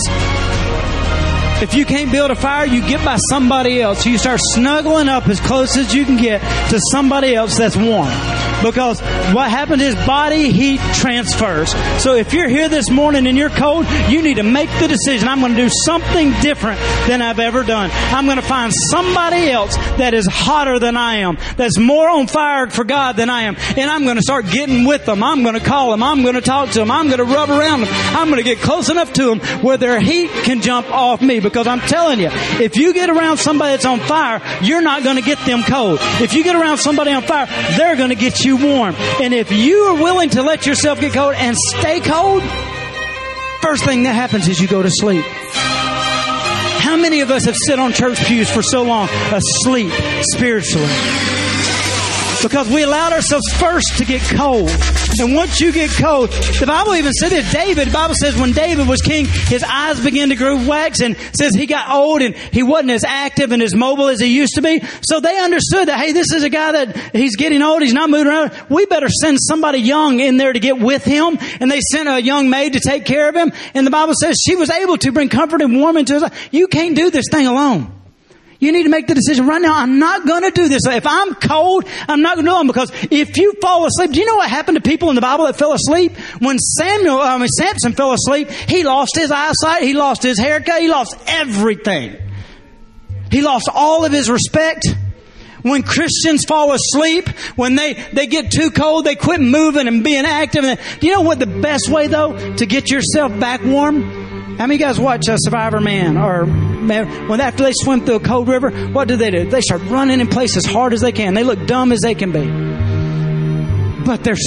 If you can't build a fire, you get by somebody else. You start snuggling up as close as you can get to somebody else that's warm. Because what happens is body heat transfers. So if you're here this morning and you're cold, you need to make the decision. I'm going to do something different than I've ever done. I'm going to find somebody else that is hotter than I am, that's more on fire for God than I am. And I'm going to start getting with them. I'm going to call them. I'm going to talk to them. I'm going to rub around them. I'm going to get close enough to them where their heat can jump off me. Because I'm telling you, if you get around somebody that's on fire, you're not going to get them cold. If you get around somebody on fire, they're going to get you warm. And if you are willing to let yourself get cold and stay cold, first thing that happens is you go to sleep. How many of us have sit on church pews for so long asleep spiritually? Because we allowed ourselves first to get cold. And once you get cold, the Bible even said this. David, the Bible says when David was king, his eyes began to grow wax, and says he got old and he wasn't as active and as mobile as he used to be. So they understood that, hey, this is a guy that he's getting old. He's not moving around. We better send somebody young in there to get with him. And they sent a young maid to take care of him. And the Bible says she was able to bring comfort and warmth into his life. You can't do this thing alone. You need to make the decision right now. I'm not going to do this. If I'm cold, I'm not going to do it. Because if you fall asleep, do you know what happened to people in the Bible that fell asleep? When Samuel, I mean, Samson fell asleep, he lost his eyesight, he lost his haircut, he lost everything. He lost all of his respect. When Christians fall asleep, when they, they get too cold, they quit moving and being active. And do you know what the best way, though, to get yourself back warm? How many of you guys watch uh, Survivor Man? Or man, when after they swim through a cold river, what do they do? They start running in place as hard as they can. They look dumb as they can be. But they're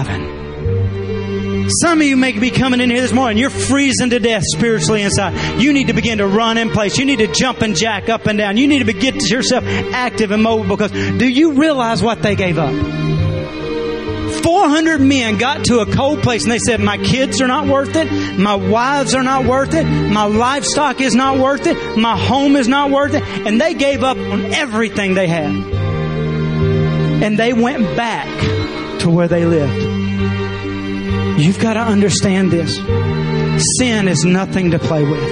surviving. Some of you may be coming in here this morning. You're freezing to death spiritually inside. You need to begin to run in place. You need to jump and jack up and down. You need to get yourself active and mobile. Because do you realize what they gave up? four hundred men got to a cold place and they said, my kids are not worth it. My wives are not worth it. My livestock is not worth it. My home is not worth it. And they gave up on everything they had. And they went back to where they lived. You've got to understand this. Sin is nothing to play with.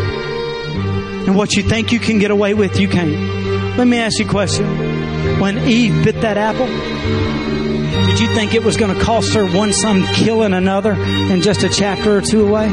And what you think you can get away with, you can't. Let me ask you a question. When Eve bit that apple, did you think it was going to cost her one son killing another in just a chapter or two away?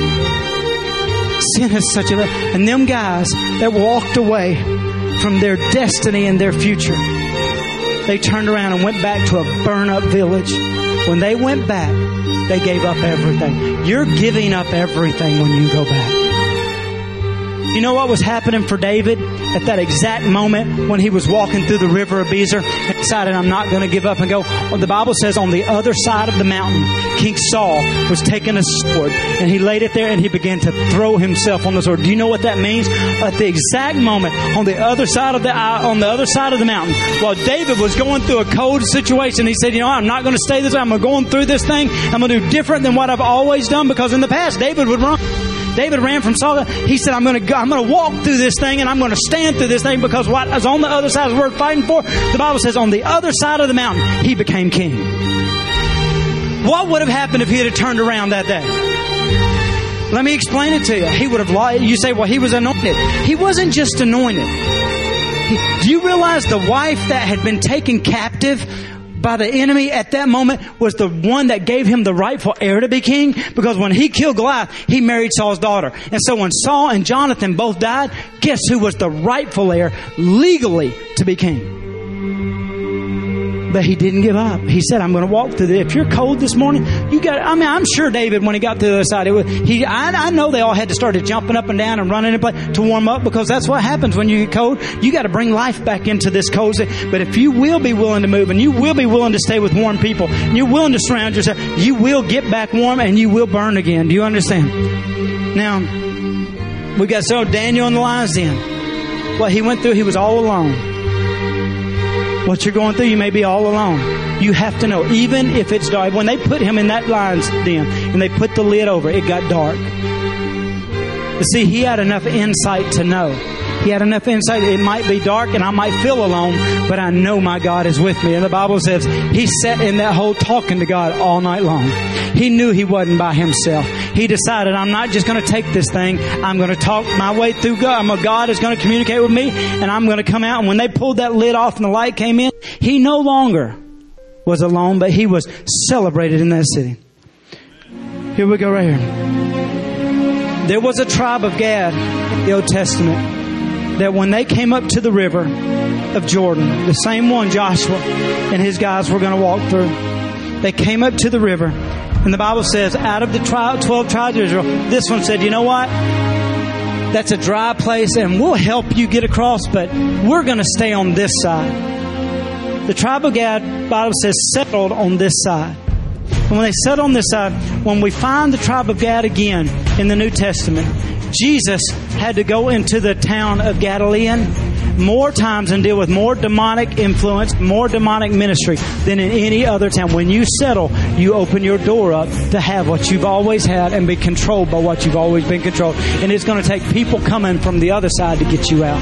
Sin is such a... And them guys that walked away from their destiny and their future, they turned around and went back to a burn-up village. When they went back, they gave up everything. You're giving up everything when you go back. You know what was happening for David at that exact moment when he was walking through the river of Bezer and decided, I'm not going to give up and go? Well, the Bible says on the other side of the mountain, King Saul was taking a sword and he laid it there and he began to throw himself on the sword. Do you know what that means? At the exact moment on the other side of the on the other side of the mountain, while David was going through a cold situation, he said, you know, I'm not going to stay this way. I'm going through this thing. I'm going to do different than what I've always done, because in the past, David would run. David ran from Saul. He said, I'm going to go, I'm going to walk through this thing and I'm going to stand through this thing, because what is on the other side is worth fighting for. The Bible says on the other side of the mountain, he became king. What would have happened if he had turned around that day? Let me explain it to you. He would have lied. You say, well, he was anointed. He wasn't just anointed. He, do you realize the wife that had been taken captive by the enemy at that moment was the one that gave him the rightful heir to be king? Because when he killed Goliath, he married Saul's daughter. And so when Saul and Jonathan both died, guess who was the rightful heir legally to be king? But he didn't give up. He said, I'm going to walk through this. If you're cold this morning, you got, I mean, I'm sure David, when he got to the other side, it was, he, I, I know they all had to start jumping up and down and running and play to warm up, because that's what happens when you get cold. You got to bring life back into this cozy. But if you will be willing to move, and you will be willing to stay with warm people, and you're willing to surround yourself, you will get back warm and you will burn again. Do you understand? Now, we got so Daniel in the lion's den. What he went through, he was all alone. What you're going through, you may be all alone. You have to know, even if it's dark. When they put him in that lion's den and they put the lid over, it got dark. But see, he had enough insight to know. He had enough insight. It might be dark and I might feel alone, but I know my God is with me. And the Bible says he sat in that hole talking to God all night long. He knew he wasn't by himself. He decided, I'm not just going to take this thing. I'm going to talk my way through God. I'm, God is going to communicate with me, and I'm going to come out. And when they pulled that lid off and the light came in, he no longer was alone, but he was celebrated in that city. Here we go right here. There was a tribe of Gad in the Old Testament that when they came up to the river of Jordan, the same one Joshua and his guys were going to walk through, they came up to the river. And the Bible says, out of the twelve tribes of Israel, this one said, you know what? That's a dry place and we'll help you get across, but we're going to stay on this side. The tribe of Gad, the Bible says, settled on this side. And when they settled on this side, when we find the tribe of Gad again in the New Testament, Jesus had to go into the town of Galilean more times and deal with more demonic influence, more demonic ministry than in any other town. When you settle, you open your door up to have what you've always had and be controlled by what you've always been controlled. And it's going to take people coming from the other side to get you out.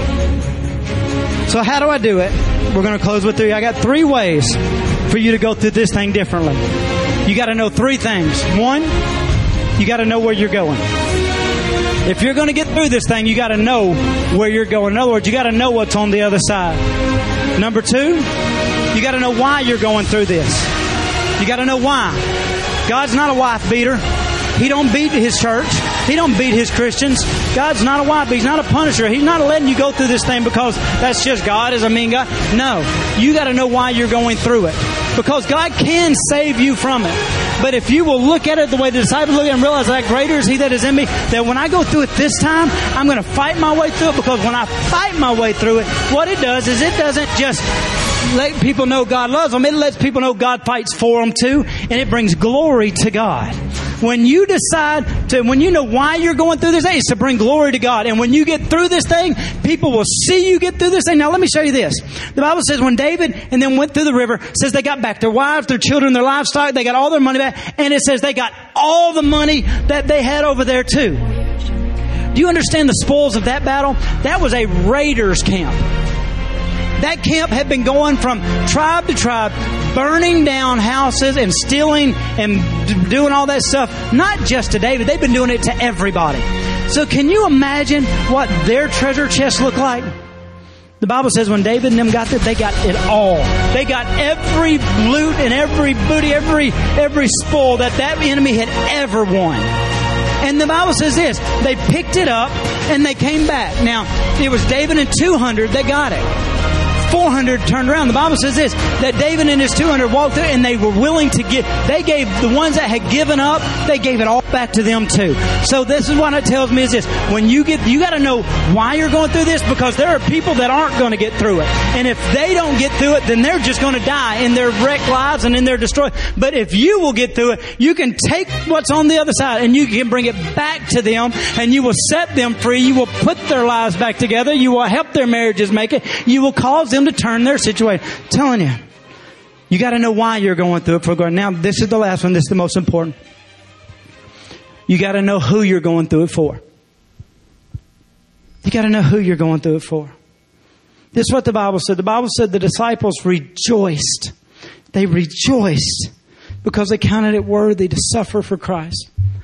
So how do I do it? We're going to close with three. I got three ways for you to go through this thing differently. You got to know three things. One, you got to know where you're going. If you're going to get through this thing, you got to know where you're going. In other words, you got to know what's on the other side. Number two, you got to know why you're going through this. You got to know why. God's not a wife beater. He don't beat his church. He don't beat his Christians. God's not a wife beater. He's not a punisher. He's not letting you go through this thing because that's just God is a mean God. No. You got to know why you're going through it. Because God can save you from it. But if you will look at it the way the disciples look at it and realize that greater is He that is in me, that when I go through it this time, I'm going to fight my way through it. Because when I fight my way through it, what it does is it doesn't just let people know God loves them. It lets people know God fights for them too. And it brings glory to God. When you decide to, when you know why you're going through this thing, it's to bring glory to God. And when you get through this thing, people will see you get through this thing. Now let me show you this. The Bible says when David and them went through the river, it says they got back their wives, their children, their livestock, they got all their money back. And it says they got all the money that they had over there too. Do you understand the spoils of that battle? That was a raiders camp. That camp had been going from tribe to tribe, burning down houses and stealing and doing all that stuff. Not just to David. They've been doing it to everybody. So can you imagine what their treasure chest looked like? The Bible says when David and them got there, they got it all. They got every loot and every booty, every every spoil that that enemy had ever won. And the Bible says this, they picked it up and they came back. Now, it was David and two hundred that got it. four hundred turned around. The Bible says this, that David and his two hundred walked through and they were willing to give. They gave the ones that had given up, they gave it all back to them too. So this is what it tells me is this. When you get, you got to know why you're going through this, because there are people that aren't going to get through it. And if they don't get through it, then they're just going to die in their wrecked lives and in their destroyed. But if you will get through it, you can take what's on the other side and you can bring it back to them and you will set them free. You will put their lives back together. You will help their marriages make it. You will cause them to turn their situation. I'm telling you, you got to know why you're going through it for God. Now, this is the last one. This is the most important. You got to know who you're going through it for. You got to know who you're going through it for. This is what the Bible said. The Bible said the disciples rejoiced. They rejoiced because they counted it worthy to suffer for Christ.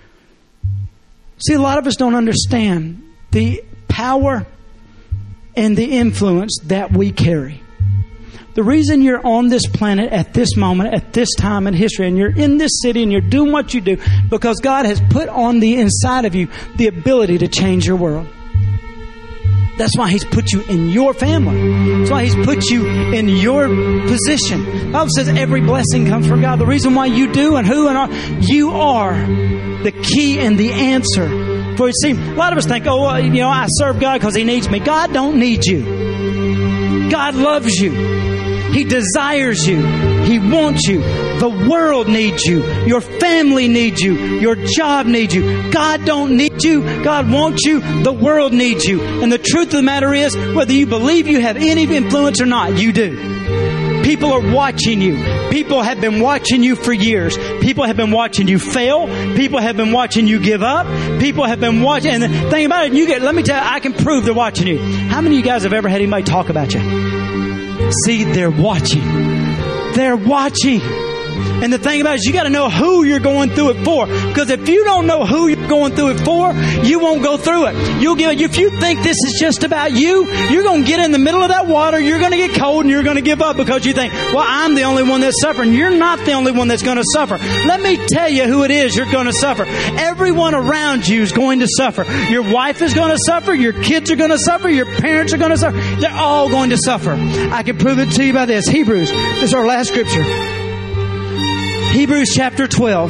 See, a lot of us don't understand the power and the influence that we carry. The reason you're on this planet at this moment, at this time in history, and you're in this city and you're doing what you do, because God has put on the inside of you the ability to change your world. That's why He's put you in your family. That's why He's put you in your position. The Bible says every blessing comes from God. The reason why you do and who and are, you are the key and the answer. For it seems, a lot of us think, oh, well, you know, I serve God because He needs me. God don't need you. God loves you. He desires you. He wants you. The world needs you. Your family needs you. Your job needs you. God don't need you. God wants you. The world needs you. And the truth of the matter is, whether you believe you have any influence or not, you do. People are watching you. People have been watching you for years. People have been watching you fail. People have been watching you give up. People have been watching. And the thing about it, you get, let me tell you, I can prove they're watching you. How many of you guys have ever had anybody talk about you? See, they're watching. They're watching. And the thing about it is, you got to know who you're going through it for. Because if you don't know who you're going through it for, you won't go through it. You'll give. If you think this is just about you, you're going to get in the middle of that water. You're going to get cold, and you're going to give up because you think, "Well, I'm the only one that's suffering." You're not the only one that's going to suffer. Let me tell you who it is you're going to suffer. Everyone around you is going to suffer. Your wife is going to suffer. Your kids are going to suffer. Your parents are going to suffer. They're all going to suffer. I can prove it to you by this. Hebrews. This is our last scripture. Hebrews chapter twelve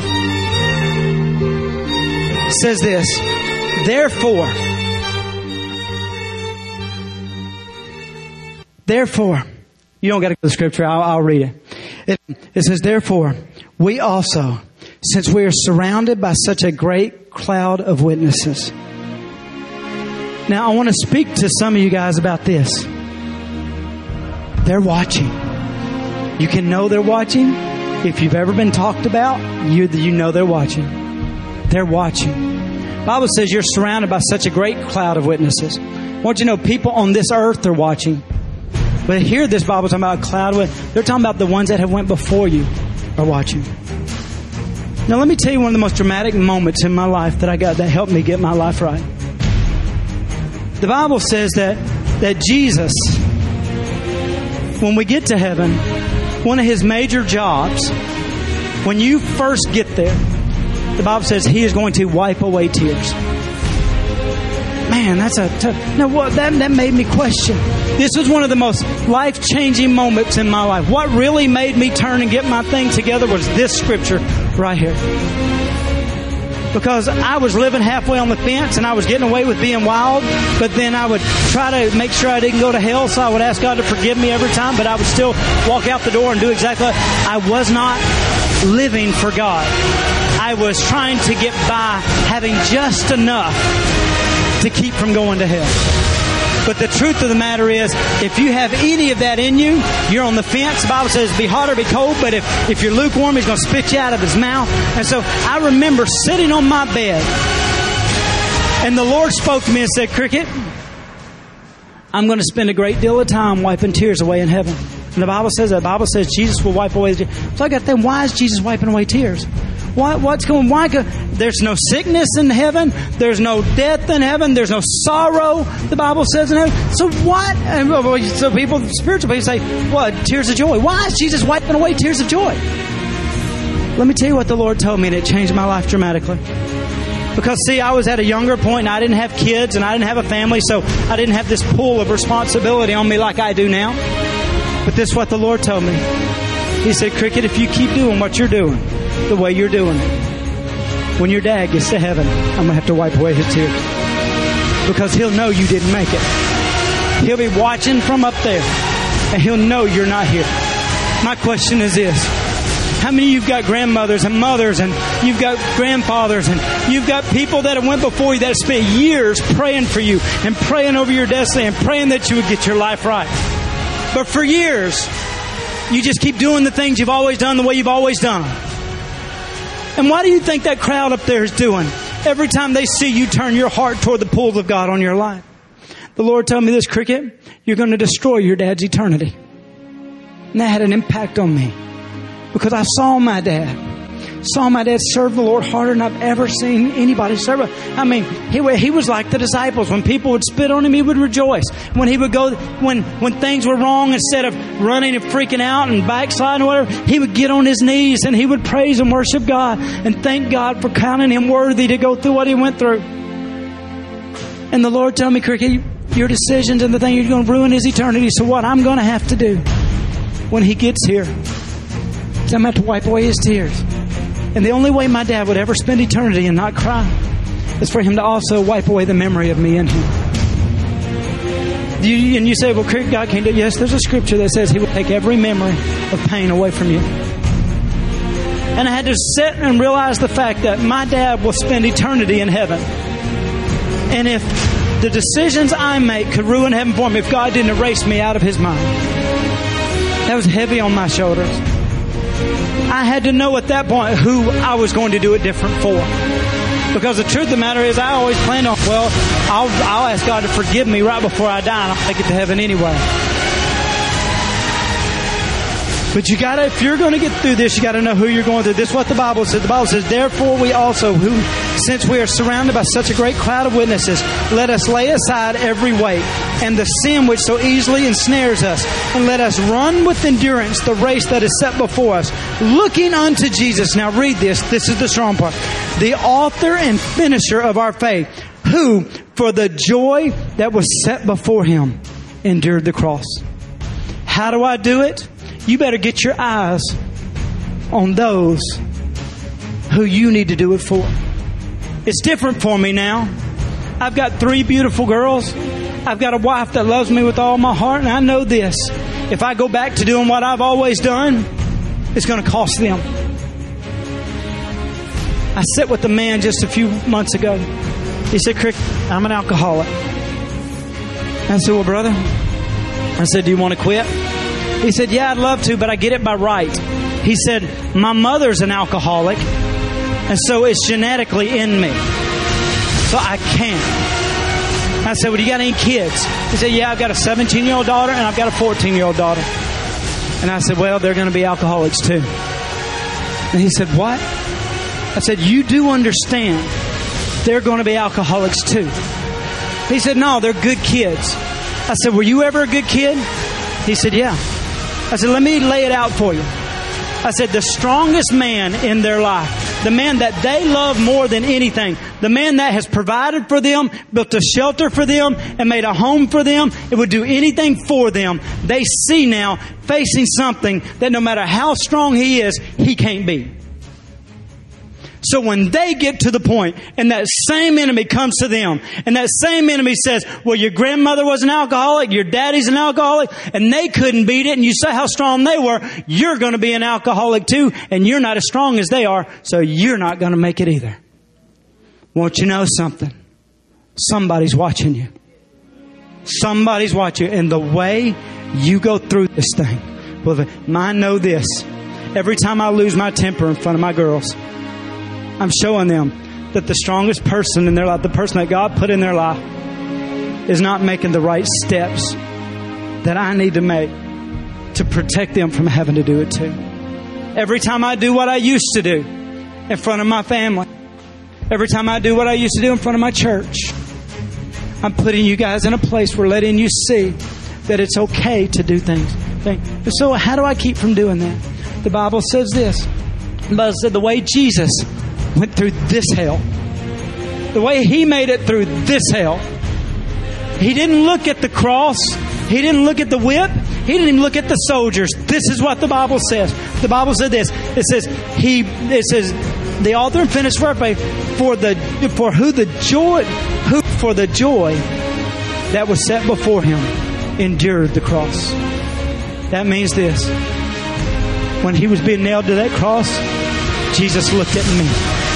says this, Therefore, therefore, you don't got to go to the scripture, I'll, I'll read it. it. It says, Therefore, we also, since we are surrounded by such a great cloud of witnesses. Now, I want to speak to some of you guys about this. They're watching. You can know they're watching. If you've ever been talked about, you, you know they're watching. They're watching. The Bible says you're surrounded by such a great cloud of witnesses. I want you to know people on this earth are watching. But here this Bible is talking about a cloud. They're talking about the ones that have went before you are watching. Now let me tell you one of the most dramatic moments in my life that I got that helped me get my life right. The Bible says that, that Jesus, when we get to heaven, one of His major jobs, when you first get there, the Bible says He is going to wipe away tears. Man, that's a tough... Now, what, that, that made me question. This was one of the most life-changing moments in my life. What really made me turn and get my thing together was this scripture right here. Because I was living halfway on the fence and I was getting away with being wild, but then I would try to make sure I didn't go to hell, so I would ask God to forgive me every time, but I would still walk out the door and do exactly what I was not living for God. I was trying to get by having just enough to keep from going to hell. But the truth of the matter is, if you have any of that in you, you're on the fence. The Bible says, be hot or be cold, but if, if you're lukewarm, He's going to spit you out of His mouth. And so I remember sitting on my bed, and the Lord spoke to me and said, Cricket, I'm going to spend a great deal of time wiping tears away in heaven. And the Bible says that. The Bible says Jesus will wipe away tears. So I got to think, why is Jesus wiping away tears? Why, what's going? Why? There's no sickness in heaven. There's no death in heaven. There's no sorrow. The Bible says in heaven. So what? And so people, spiritual people say, "What? Tears of joy? Why is Jesus wiping away tears of joy?" Let me tell you what the Lord told me, and it changed my life dramatically. Because see, I was at a younger point, and I didn't have kids, and I didn't have a family, so I didn't have this pull of responsibility on me like I do now. But this is what the Lord told me. He said, Cricket, if you keep doing what you're doing, the way you're doing it, when your dad gets to heaven, I'm going to have to wipe away his tears. Because He'll know you didn't make it. He'll be watching from up there, and He'll know you're not here. My question is this. How many of you've got grandmothers and mothers, and you've got grandfathers, and you've got people that have went before you that have spent years praying for you and praying over your destiny and praying that you would get your life right. But for years, you just keep doing the things you've always done the way you've always done them. And why do you think that crowd up there is doing? Every time they see you turn your heart toward the pulls of God on your life. The Lord told me this, Cricket, you're going to destroy your dad's eternity. And that had an impact on me. Because I saw my dad. Saw my dad serve the Lord harder than I've ever seen anybody serve Him. I mean, he, he was like the disciples. When people would spit on Him, He would rejoice. When he would go, when, when things were wrong, instead of running and freaking out and backsliding or whatever, He would get on His knees and He would praise and worship God and thank God for counting Him worthy to go through what He went through. And the Lord told me, Cricket, your decisions and the thing you're going to ruin his eternity. So what I'm going to have to do when he gets here is I'm going to have to wipe away his tears. And the only way my dad would ever spend eternity and not cry is for him to also wipe away the memory of me and him. You, and you say, well, God can't do it. Yes, there's a scripture that says he will take every memory of pain away from you. And I had to sit and realize the fact that my dad will spend eternity in heaven. And if the decisions I make could ruin heaven for him, if God didn't erase me out of his mind, that was heavy on my shoulders. I had to know at that point who I was going to do it different for. Because the truth of the matter is, I always planned on, well, I'll, I'll ask God to forgive me right before I die, and I'll make it to heaven anyway. But you gotta, if you're going to get through this, you got to know who you're going through. This is what the Bible says. The Bible says, therefore we also, who, since we are surrounded by such a great cloud of witnesses, let us lay aside every weight and the sin which so easily ensnares us, and let us run with endurance the race that is set before us, looking unto Jesus. Now read this. This is the strong part. The author and finisher of our faith, who, for the joy that was set before him, endured the cross. How do I do it? You better get your eyes on those who you need to do it for. It's different for me now. I've got three beautiful girls. I've got a wife that loves me with all my heart, and I know this. If I go back to doing what I've always done, it's going to cost them. I sat with a man just a few months ago. He said, Crick, I'm an alcoholic. I said, well, brother, I said, do you want to quit? He said, yeah, I'd love to, but I get it by right. He said, my mother's an alcoholic, and so it's genetically in me. So I can't. I said, well, do you got any kids? He said, yeah, I've got a seventeen-year-old daughter, and I've got a fourteen-year-old daughter. And I said, well, they're going to be alcoholics too. And he said, what? I said, you do understand they're going to be alcoholics too. He said, no, they're good kids. I said, were you ever a good kid? He said, yeah. I said, let me lay it out for you. I said, the strongest man in their life, the man that they love more than anything, the man that has provided for them, built a shelter for them, and made a home for them, it would do anything for them, they see now facing something that no matter how strong he is, he can't beat. So when they get to the point and that same enemy comes to them and that same enemy says, well, your grandmother was an alcoholic, your daddy's an alcoholic, and they couldn't beat it, and you say how strong they were, you're going to be an alcoholic too, and you're not as strong as they are, so you're not going to make it either. Won't you know something? Somebody's watching you. Somebody's watching you. And the way you go through this thing, well, I know this. Every time I lose my temper in front of my girls, I'm showing them that the strongest person in their life, the person that God put in their life, is not making the right steps that I need to make to protect them from having to do it too. Every time I do what I used to do in front of my family, every time I do what I used to do in front of my church, I'm putting you guys in a place where letting you see that it's okay to do things. So how do I keep from doing that? The Bible says this. The Bible said the way Jesus went through this hell, the way He made it through this hell, He didn't look at the cross. He didn't look at the whip. He didn't even look at the soldiers. This is what the Bible says. The Bible said this. It says, He, it says, the author and finisher of our faith, for the, for who the joy, who for the joy that was set before Him endured the cross. That means this. When He was being nailed to that cross, Jesus looked at me.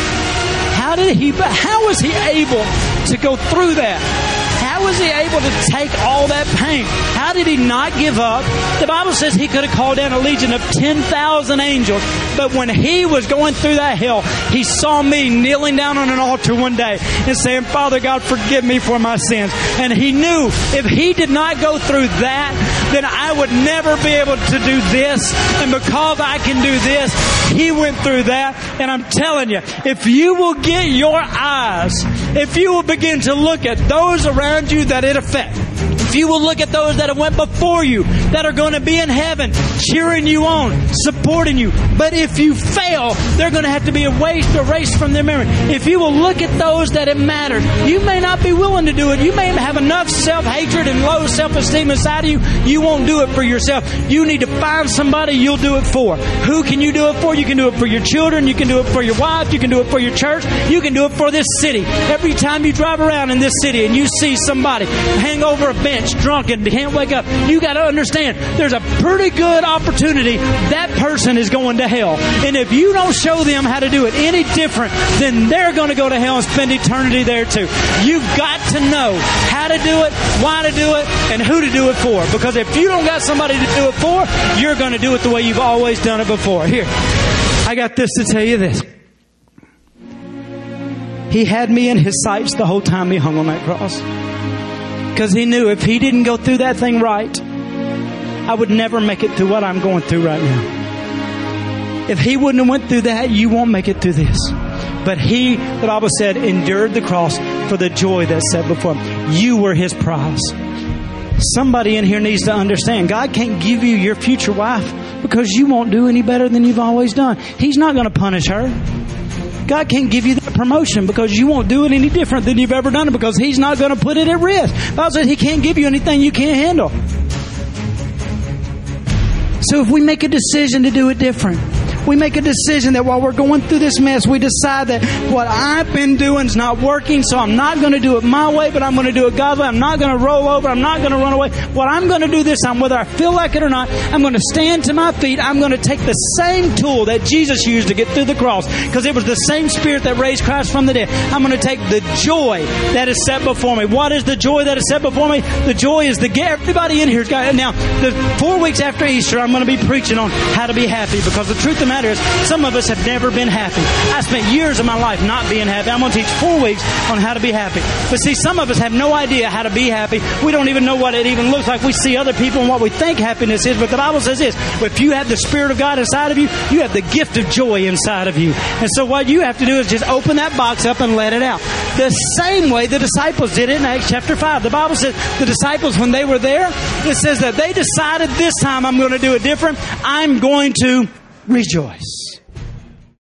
How did He, how was He able to go through that? How was He able to take all that pain? How did He not give up? The Bible says He could have called down a legion of ten thousand angels. But when He was going through that hell, He saw me kneeling down on an altar one day and saying, Father God, forgive me for my sins. And He knew if He did not go through that, then I would never be able to do this. And because I can do this, He went through that. And I'm telling you, if you will get your eyes, if you will begin to look at those around you that it affects, If you will look at those that have went before you, that are going to be in heaven, cheering you on, supporting you. But if you fail, they're going to have to be erased, erased from their memory. If you will look at those that it matters, you may not be willing to do it. You may have enough self-hatred and low self-esteem inside of you, you won't do it for yourself. You need to find somebody you'll do it for. Who can you do it for? You can do it for your children. You can do it for your wife. You can do it for your church. You can do it for this city. Every time you drive around in this city and you see somebody hang over a bench drunk and can't wake up, you got to understand there's a pretty good opportunity that person is going to hell. And if you don't show them how to do it any different, then they're going to go to hell and spend eternity there too. You've got to know how to do it, why to do it, and who to do it for. Because if you don't got somebody to do it for, you're going to do it the way you've always done it before. Here, I got this to tell you this. He had me in His sights the whole time He hung on that cross. Because He knew if He didn't go through that thing right, I would never make it through what I'm going through right now. If He wouldn't have went through that, you won't make it through this. But He, the Bible said, endured the cross for the joy that's set before Him. You were His prize. Somebody in here needs to understand, God can't give you your future wife because you won't do any better than you've always done. He's not going to punish her. God can't give you that promotion because you won't do it any different than you've ever done it, because He's not going to put it at risk. The Bible says He can't give you anything you can't handle. So if we make a decision to do it different, we make a decision that while we're going through this mess, we decide that what I've been doing is not working, so I'm not going to do it my way, but I'm going to do it God's way. I'm not going to roll over. I'm not going to run away. What I'm going to do this time, whether I feel like it or not, I'm going to stand to my feet. I'm going to take the same tool that Jesus used to get through the cross, because it was the same Spirit that raised Christ from the dead. I'm going to take the joy that is set before me. What is the joy that is set before me? The joy is the everybody in here's got it. Now, the four weeks after Easter, I'm going to be preaching on how to be happy, because the truth of the matter is, some of us have never been happy. I spent years of my life not being happy. I'm going to teach four weeks on how to be happy. But see, some of us have no idea how to be happy. We don't even know what it even looks like. We see other people and what we think happiness is. But the Bible says this: if you have the Spirit of God inside of you, you have the gift of joy inside of you. And so what you have to do is just open that box up and let it out. The same way the disciples did it in Acts chapter five. The Bible says the disciples, when they were there, it says that they decided, this time I'm going to do it different. I'm going to rejoice.